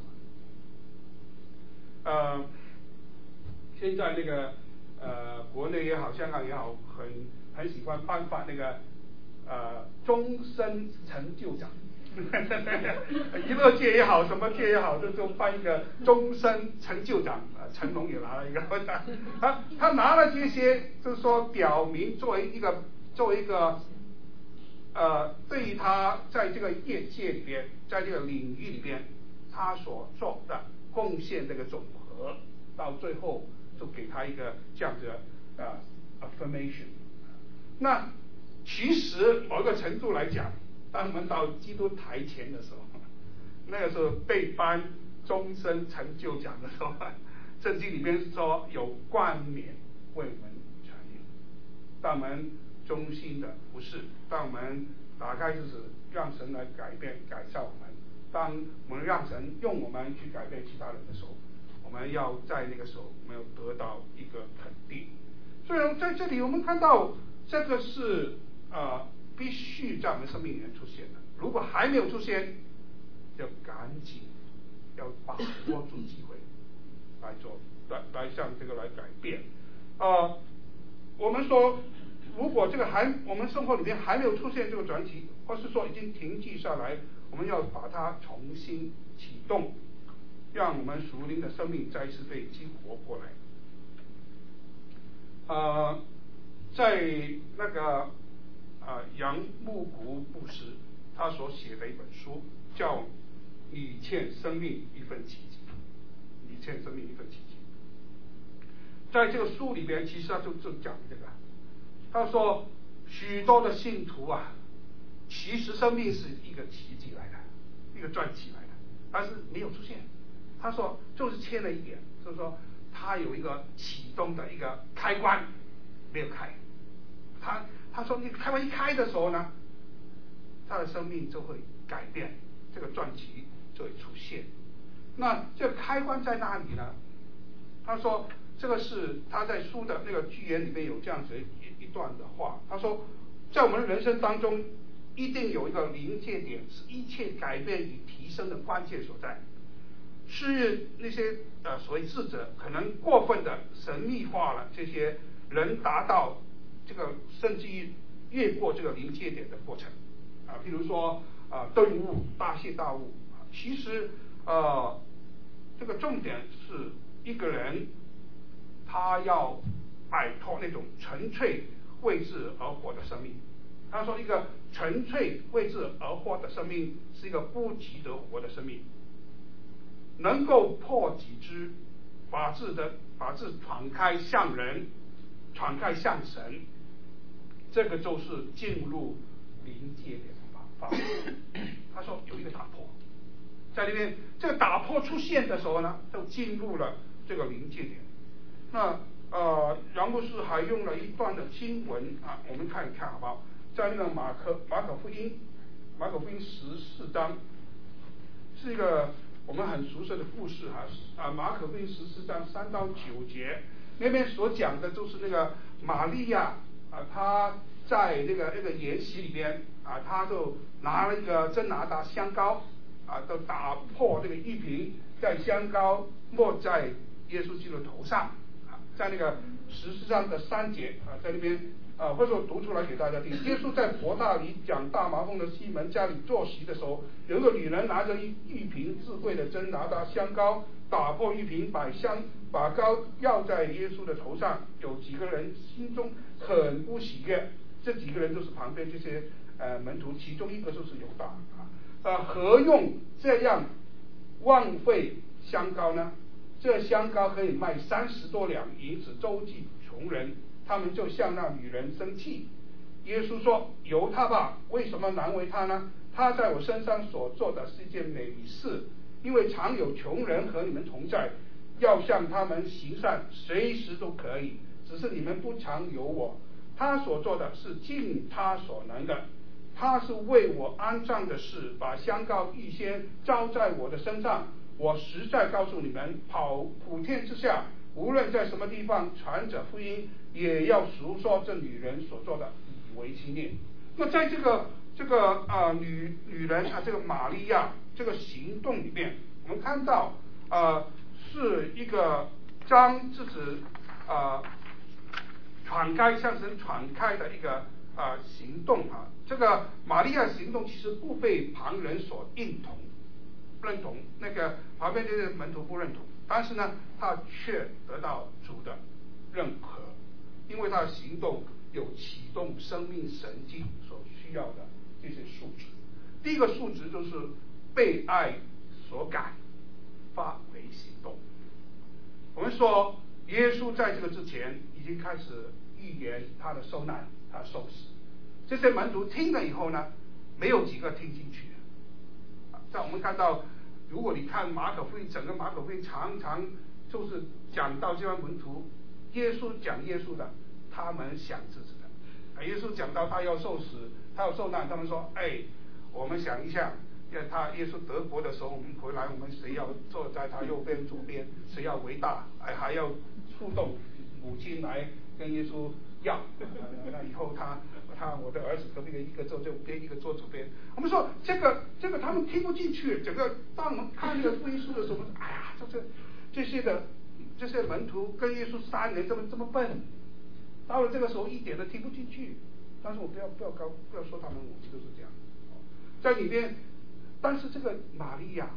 么？现在那个国内也好，香港也好，很喜欢颁发那个终身成就奖。娱乐界也好，什么界也好，就颁一个终身成就奖。成龙也拿了一个，他拿了这些，就是说表明作为一个对于他在这个业界里边，在这个领域里边，他所做的贡献这个总和，到最后就给他一个这样子的affirmation。那其实某个程度来讲，当我们到基督台前的时候，那个时候被颁终身成就奖的时候，圣经里面说有冠冕为我们传扬。当我们忠心的服侍，当我们打开就是让神来改变改造我们，当我们让神用我们去改变其他人的时候，我们要在那个时候我们要得到一个肯定。所以在这里我们看到这个是必须在我们生命里面出现的，如果还没有出现，要赶紧要把握住机会来做，来向这个来改变。我们说，如果这个我们生活里面还没有出现这个转机，或是说已经停滞下来，我们要把它重新启动，让我们属灵的生命再次被激活过来。在那个杨木谷布什他所写的一本书叫《你欠生命一份奇迹》，你欠生命一份奇迹。在这个书里边，其实他就讲这个，他说许多的信徒其实生命是一个奇迹来的，一个传奇来的，但是没有出现。他说就是欠了一点，就是说他有一个启动的一个开关没有开。他说你开关一开的时候呢，他的生命就会改变，这个传奇就会出现。那这个开关在哪里呢？他说这个是他在书的那个序言里面有这样子一段的话，他说在我们人生当中一定有一个临界点，是一切改变与提升的关键所在。 是那些所谓智者可能过分的神秘化了这些人达到这个甚至于越过这个临界点的过程譬如说顿悟、大谢大悟，其实这个重点是一个人他要摆脱那种纯粹为之而活的生命。他说一个纯粹为之而活的生命是一个不值得活的生命，能够破己之，把自传开向人，传开向神，这个就是进入临界点的方法。他说有一个打破，在里面这个打破出现的时候呢，就进入了这个临界点。那杨牧师还用了一段的经文我们看一看好不好？在那个马可福音14章，是一个我们很熟悉的故事马可福音14章3到9节，那边所讲的就是那个玛利亚她在那个筵席里边她就拿了一个真拿达香膏都打破这个玉瓶，在香膏抹在耶稣基督头上在那个14章的3节在那边或者我读出来给大家听。耶稣在伯大尼讲大麻风的西门家里坐席的时候，有一个女人拿着玉瓶智慧的真拿达香膏，打破玉瓶，把膏药在耶稣的头上。有几个人心中很不喜悦，这几个人就是旁边这些门徒，其中一个就是犹大何用这样枉费香膏呢？这香膏可以卖30多两银子周济穷人。他们就向那女人生气。耶稣说：由他吧，为什么难为他呢？他在我身上所做的是一件美事，因为常有穷人和你们同在，要向他们行善，随时都可以，只是你们不常有我。他所做的是尽他所能的，他是为我安葬的事，把香膏预先浇在我的身上。我实在告诉你们，普天之下，无论在什么地方传着福音，也要述说这女人所做的，以为纪念。那在这个女人这个玛利亚这个行动里面，我们看到是一个将自己敞开向神敞开的一个行动这个玛利亚行动其实不被旁人所认同，那个旁边这些门徒不认同，但是呢，他却得到主的认可，因为他的行动有启动生命神经所需要的这些素质。第一个素质就是被爱所感，发为行动。我们说耶稣在这个之前已经开始预言他的受难，他的受死。这些门徒听了以后呢，没有几个听进去。在我们看到，如果你看马可福音，整个马可福音常常就是讲到这帮门徒，耶稣讲耶稣的，他们想自己的。耶稣讲到他要受死，他要受难，他们说：我们想一下，耶稣得国的时候，我们回来，我们谁要坐在他右边左边，谁要为大，还要触动母亲来跟耶稣要。那以后我的儿子隔壁的一个坐右边，一个坐左边。我们说这个他们听不进去。整个当我们看这个福音书的时候，这些门徒跟耶稣3年这么笨，到了这个时候一点都听不进去。但是我不要说他们，我们就是这样。在里边，但是这个玛利亚，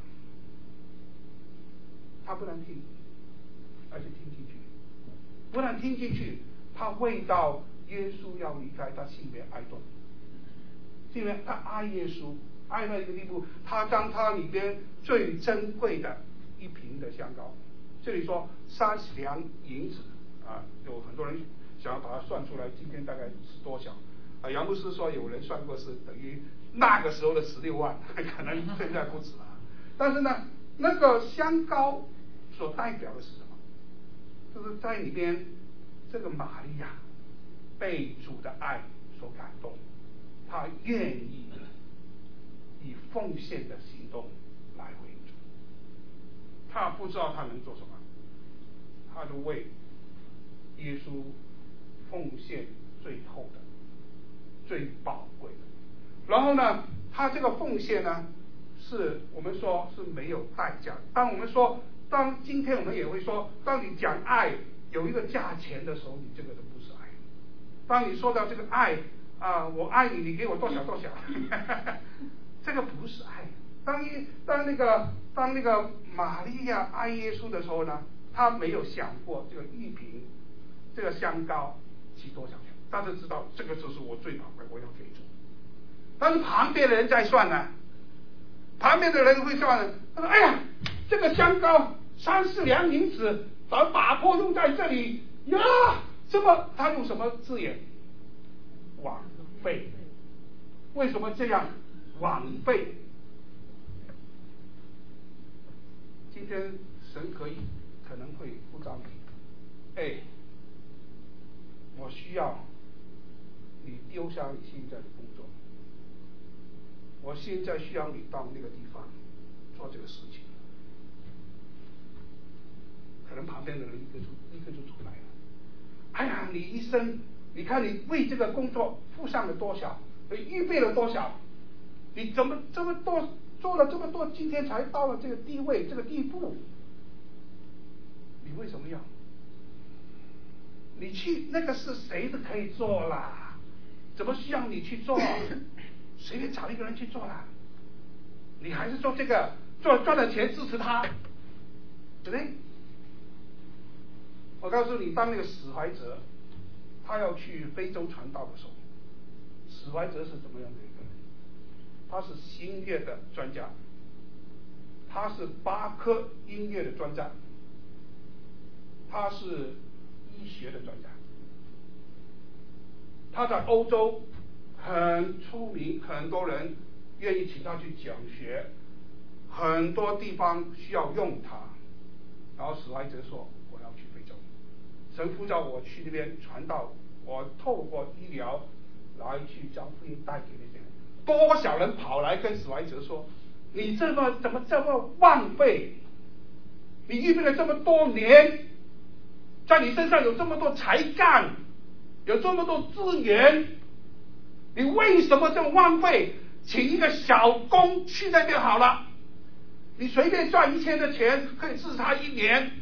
她不能听，而且听进去，不能听进去，她为到耶稣要离开，她心里面哀痛，因为她爱耶稣，爱到一个地步，她将她里边最珍贵的一瓶的香膏，这里说30两银子有很多人想要把它算出来，今天大概是多少？杨牧师说有人算过是等于那个时候的16万，可能现在不止了。但是呢，那个香膏所代表的是什么？就是在里边，这个玛利亚被主的爱所感动，她愿意以奉献的行动来回应主。她不知道她能做什么，她就为耶稣奉献最后的、最宝贵的。然后呢，他这个奉献呢， 是我们说是没有代价。当今天我们也会说，当你讲爱有一个价钱的时候，你这个都不是爱。当你说到这个爱我爱你，你给我多少多少，这个不是爱。当那个玛利亚爱耶稣的时候呢，她没有想过这个玉瓶这个香膏值多少钱，但是知道这个就是我最宝贵，我要给主。但是旁边的人在算呢，旁边的人会算呢，他说：“哎呀，这个香膏3-4两银子，打破用在这里呀，这么他用什么字眼？枉费。为什么这样枉费？今天神可能会呼召你，我需要你丢下你现在的工作，我现在需要你到那个地方做这个事情。”可能旁边的人立刻就出来了。哎呀，你一生，你看你为这个工作付上了多少，预备了多少，你怎么这么多做了这么多，今天才到了这个地位这个地步，你为什么要？你去那个是谁都可以做啦，怎么需要你去做？随便找一个人去做啦，你还是做这个，赚了钱支持他，对不对？我告诉你，当那个史怀哲他要去非洲传道的时候，史怀哲是怎么样的一个人？他是音乐的专家，他是巴科音乐的专家，他是医学的专家，他在欧洲很出名，很多人愿意请他去讲学，很多地方需要用他。然后史怀哲说：“我要去非洲，神呼召我去那边传道，我透过医疗来去将福音带给那些人。”多少人跑来跟史怀哲说：“你怎么这么枉费？你预备了这么多年，在你身上有这么多才干，有这么多资源，你为什么这么枉费？请一个小工去那边好了，你随便赚1000的钱可以支持他1年。”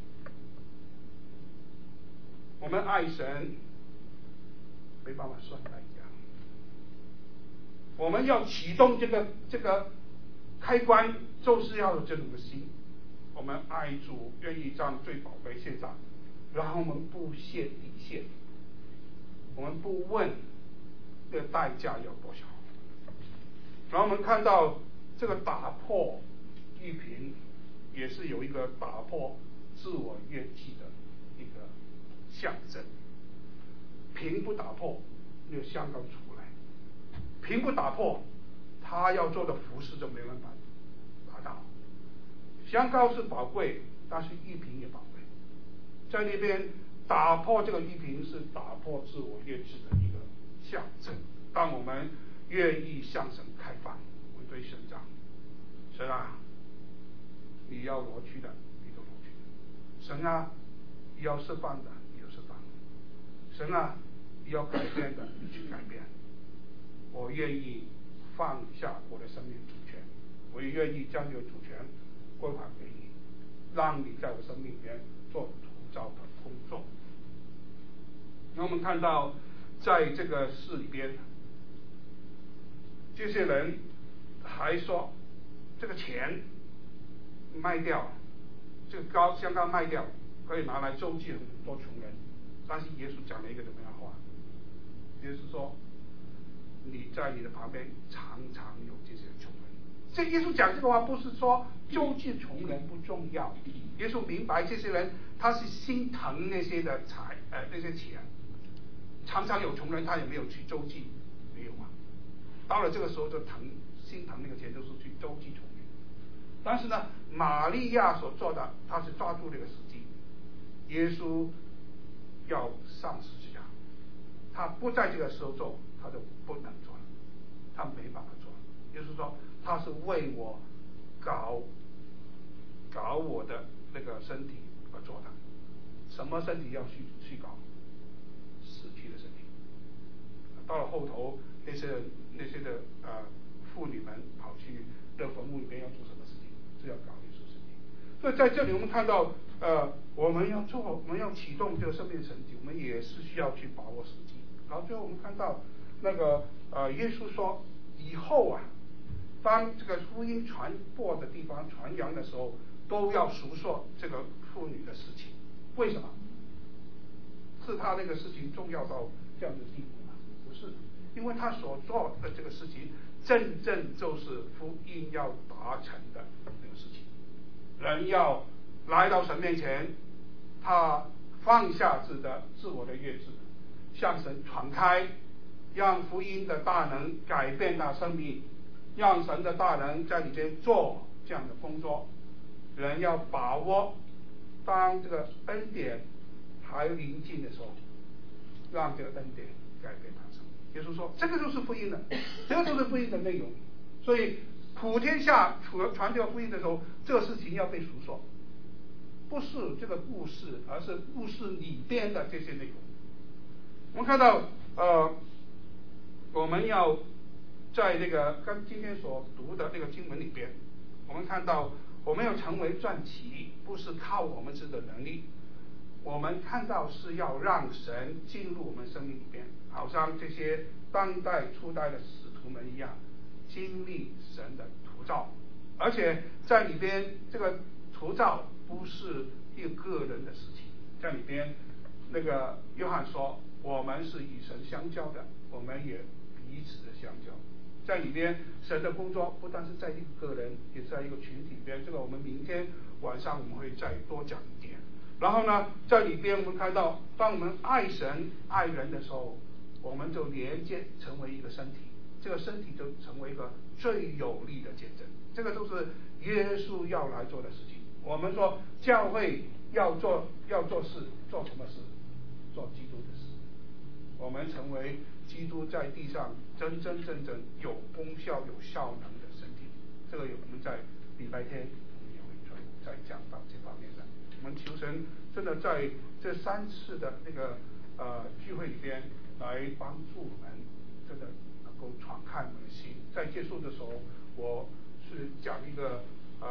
我们爱神没办法算代价，我们要启动这个开关，就是要有这种的心。我们爱主，愿意将最宝贵献上，然后我们不设底线，我们不问这个代价有多少。然后我们看到这个打破玉瓶，也是有一个打破自我约束的一个象征。瓶不打破，那个香膏出来；瓶不打破，他要做的服饰就没办法达到。香膏是宝贵，但是玉瓶也宝贵。在那边打破这个玉瓶，是打破自我约束的一个象征。当我们愿意向神开放，我们对神讲：“神啊，你要挪去的，你都挪去；神啊，你要释放的，你就释放；神啊，你要改变的，你去改变。我愿意放下我的生命主权，我也愿意将这个主权归还给你，让你在我生命里面做土造的工作。”那我们看到，在这个事里边，这些人还说，这个钱卖掉，这个香膏卖掉，可以拿来周济很多穷人。但是耶稣讲了一个怎么样的话？耶稣说：“你在你的旁边常常有这些穷人。”这耶稣讲这个话不是说周济穷人不重要，耶稣明白这些人他是心疼那些的那些钱，常常有穷人他也没有去周济，没有啊。到了这个时候就心疼那个钱，就是去周济穷人。但是呢，玛利亚所做的，他是抓住这个时机。耶稣要上十字架，他不在这个时候做，他就不能做了，他没办法做了。耶稣说，他是为我搞我的那个身体而做的。什么身体要去搞？死去的身体。到了后头，那些的妇女们跑去的坟墓里面要做什么事情？是要搞耶稣事情。所以在这里我们看到，我们要启动这个生命神迹，我们也是需要去把握时机。然后最后我们看到那个耶稣说，以后啊，当这个福音传播的地方传扬的时候，都要述说这个妇女的事情。为什么？是他那个事情重要到这样的地步吗？不是，因为他所做的这个事情，真正就是福音要达成的那个事情。人要来到神面前，他放下自我的约制，向神传开，让福音的大能改变他生命，让神的大能在里边做这样的工作。人要把握，当这个恩典还临近的时候，让这个恩典改变他生命。耶稣说，这个就是福音的，这个就是福音的内容。所以普天下传教福音的时候，这个事情要被述说，不是这个故事，而是故事里边的这些内容。我们看到我们要在这个跟今天所读的那个经文里边，我们看到我们要成为传奇，不是靠我们自己的能力，我们看到是要让神进入我们生命里边，好像这些当代初代的使徒们一样，经历神的图照，而且在里边这个图照不是一个人的事情，在里边那个约翰说，我们是与神相交的，我们也彼此的相交。在里边神的工作不但是在一个人，也在一个群体里边，这个我们明天晚上我们会再多讲一点。然后呢，在里边我们看到，当我们爱神爱人的时候，我们就连接成为一个身体，这个身体就成为一个最有力的见证。这个就是耶稣要来做的事情。我们说教会要做事，做什么事？做基督的事。我们成为基督在地上真正有功效有效能的身体。这个我们在礼拜天我们也会再讲到这方面的。我们求神真的在这3次的那个聚会里边来帮助我们，真的能够敞开我们的心。在结束的时候，我是讲一个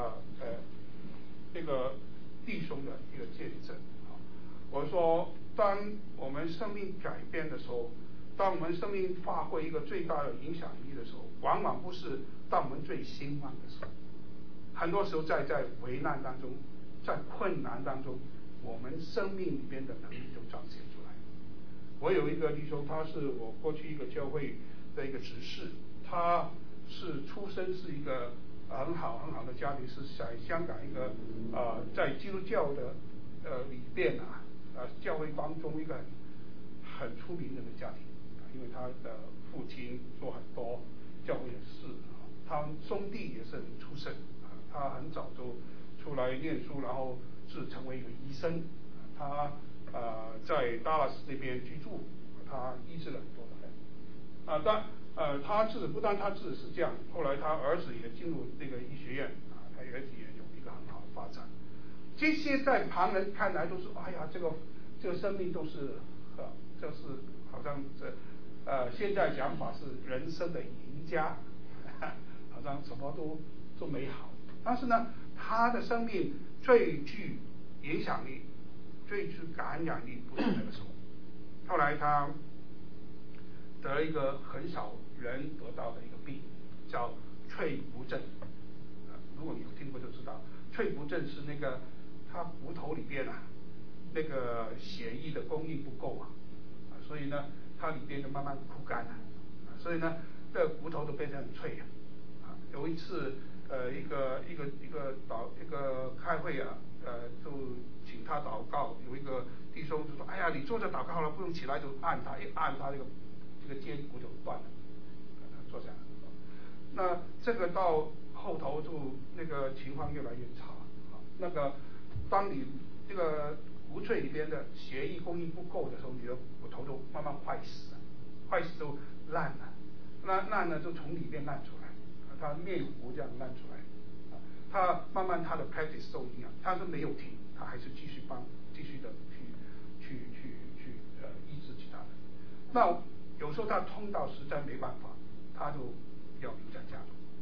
那个弟兄的一个见证。我说，当我们生命改变的时候，当我们生命发挥一个最大的影响力的时候，往往不是当我们最兴旺的时候，很多时候在危难当中，在困难当中，我们生命里边的能力就彰显出来。我有一个弟兄，他是我过去一个教会的一个执事，他是出身是一个很好的家庭，是在香港一个在基督教的里边教会当中一个很出名的家庭，因为他的父亲做很多教会的事，他兄弟也是很出色，他很早就出来念书，然后是成为一个医生，他在达拉斯那边居住，他医治了很多的人，他不但他自己是这样，后来他儿子也进入那个医学院，他儿子也有一个很好的发展。这些在旁人看来都是，哎呀，这个生命都是就是好像现在讲法是人生的赢家，好像什么都美好。但是呢，他的生命最具影响力、最具感染力不是那个时候。后来他得了一个很少人得到的一个病，叫脆骨症。如果你有听过就知道，脆骨症是那个他骨头里边那个血液的供应不够所以呢，它里边就慢慢枯干了，所以呢，这骨头都变成很脆有一次，一个开会就请他祷告，有一个弟兄就说：“哎呀，你坐着祷告了，不用起来，就按他，一按他这个肩骨就断了，坐下来。那这个到后头就那个情况越来越差那个当你这个骨髓里边的血液供应不够的时候，你的骨头都慢慢坏死了，坏死都烂了，烂了就从里面烂出来，它面糊这样烂出来，它慢慢它的 practice 受影响，它是没有停，它还是继续的去医治其他的。那有时候它痛到实在没办法，他就要留在家中。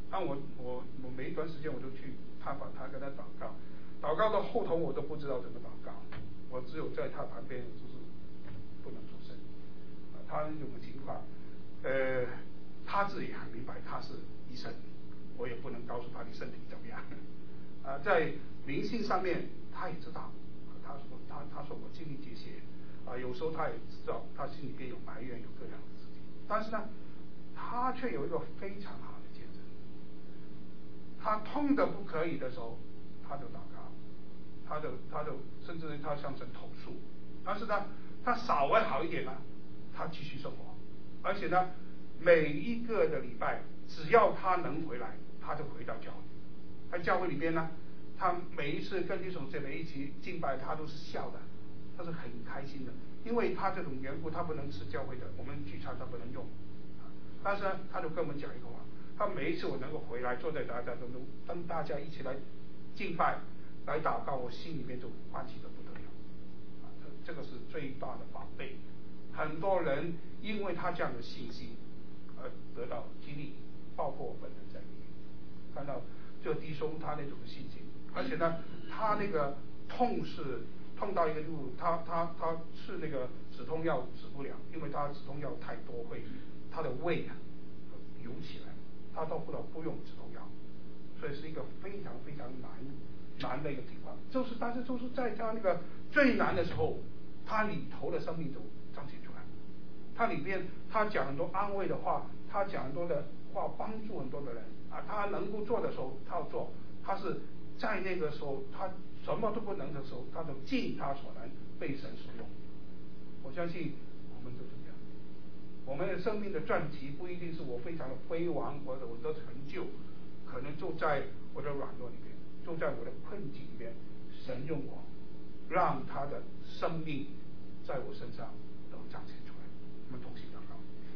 但我每一段时间我就去探访他，跟他祷告，祷告到后头我都不知道怎么祷告，我只有在他旁边就是不能出声。他有个情况，他自己很明白他是医生，我也不能告诉他你身体怎么样。在灵性上面他也知道，他说我精力这些，有时候他也知道他心里边有埋怨，有各样的事情，但是呢，他却有一个非常好的见证。他痛的不可以的时候，他就祷告，他就甚至他向神投诉，但是呢，他稍微好一点呢，他继续生活，而且呢，每一个的礼拜，只要他能回来，他就回到教会。在教会里边呢，他每一次跟弟兄姐妹一起敬拜，他都是笑的，他是很开心的，因为他这种缘故，他不能吃教会的，我们聚餐他不能用，但是呢，他就跟我们讲一个话，他每一次我能够回来坐在大家当中，跟大家一起来敬拜、来祷告，我心里面就欢喜的不得了，这个是最大的宝贝。很多人因为他这样的信心而得到激励，包括我本人在里面看到这弟兄他那种信心，而且呢，他那个痛是痛到一个地步，他吃那个止痛药止不了，因为他止痛药太多会他的胃啊涌起来，他到不了不用止痛药，所以是一个非常非常难的一个情况。但是在他那个最难的时候，他里头的生命就彰显出来，他里边他讲很多安慰的话，他讲很多的话帮助很多的人他能够做的时候他要做，他是在那个时候他什么都不能的时候，他就尽他所能被神所用。我相信我们就是这样，我们的生命的传奇不一定是我非常的辉煌或者我的成就，可能就在我的软弱里面，就在我的困境里面，神用我，让他的生命在我身上都彰显出来。我们同心祷告。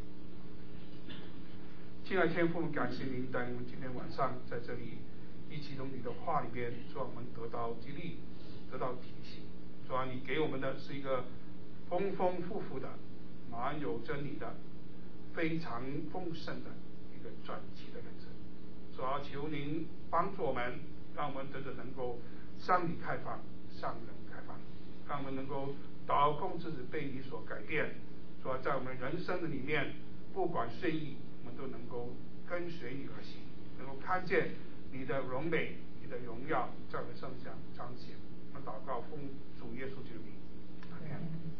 亲爱的天父，感谢您带领我们今天晚上在这里一起从你的话里边，主我们得到激励，得到提醒。主你给我们的是一个丰丰富富的、满有真理的、非常丰盛的一个传奇的人生。主求您帮助我们，让我们真的能够向你开放，向人开放，让我们能够祷告自己被你所改变。主在我们人生的里面，不管顺意，我们都能够跟随你而行，能够看见你的荣美、你的荣耀在我们身上彰显。我们祷告奉主耶稣基督的名，阿门。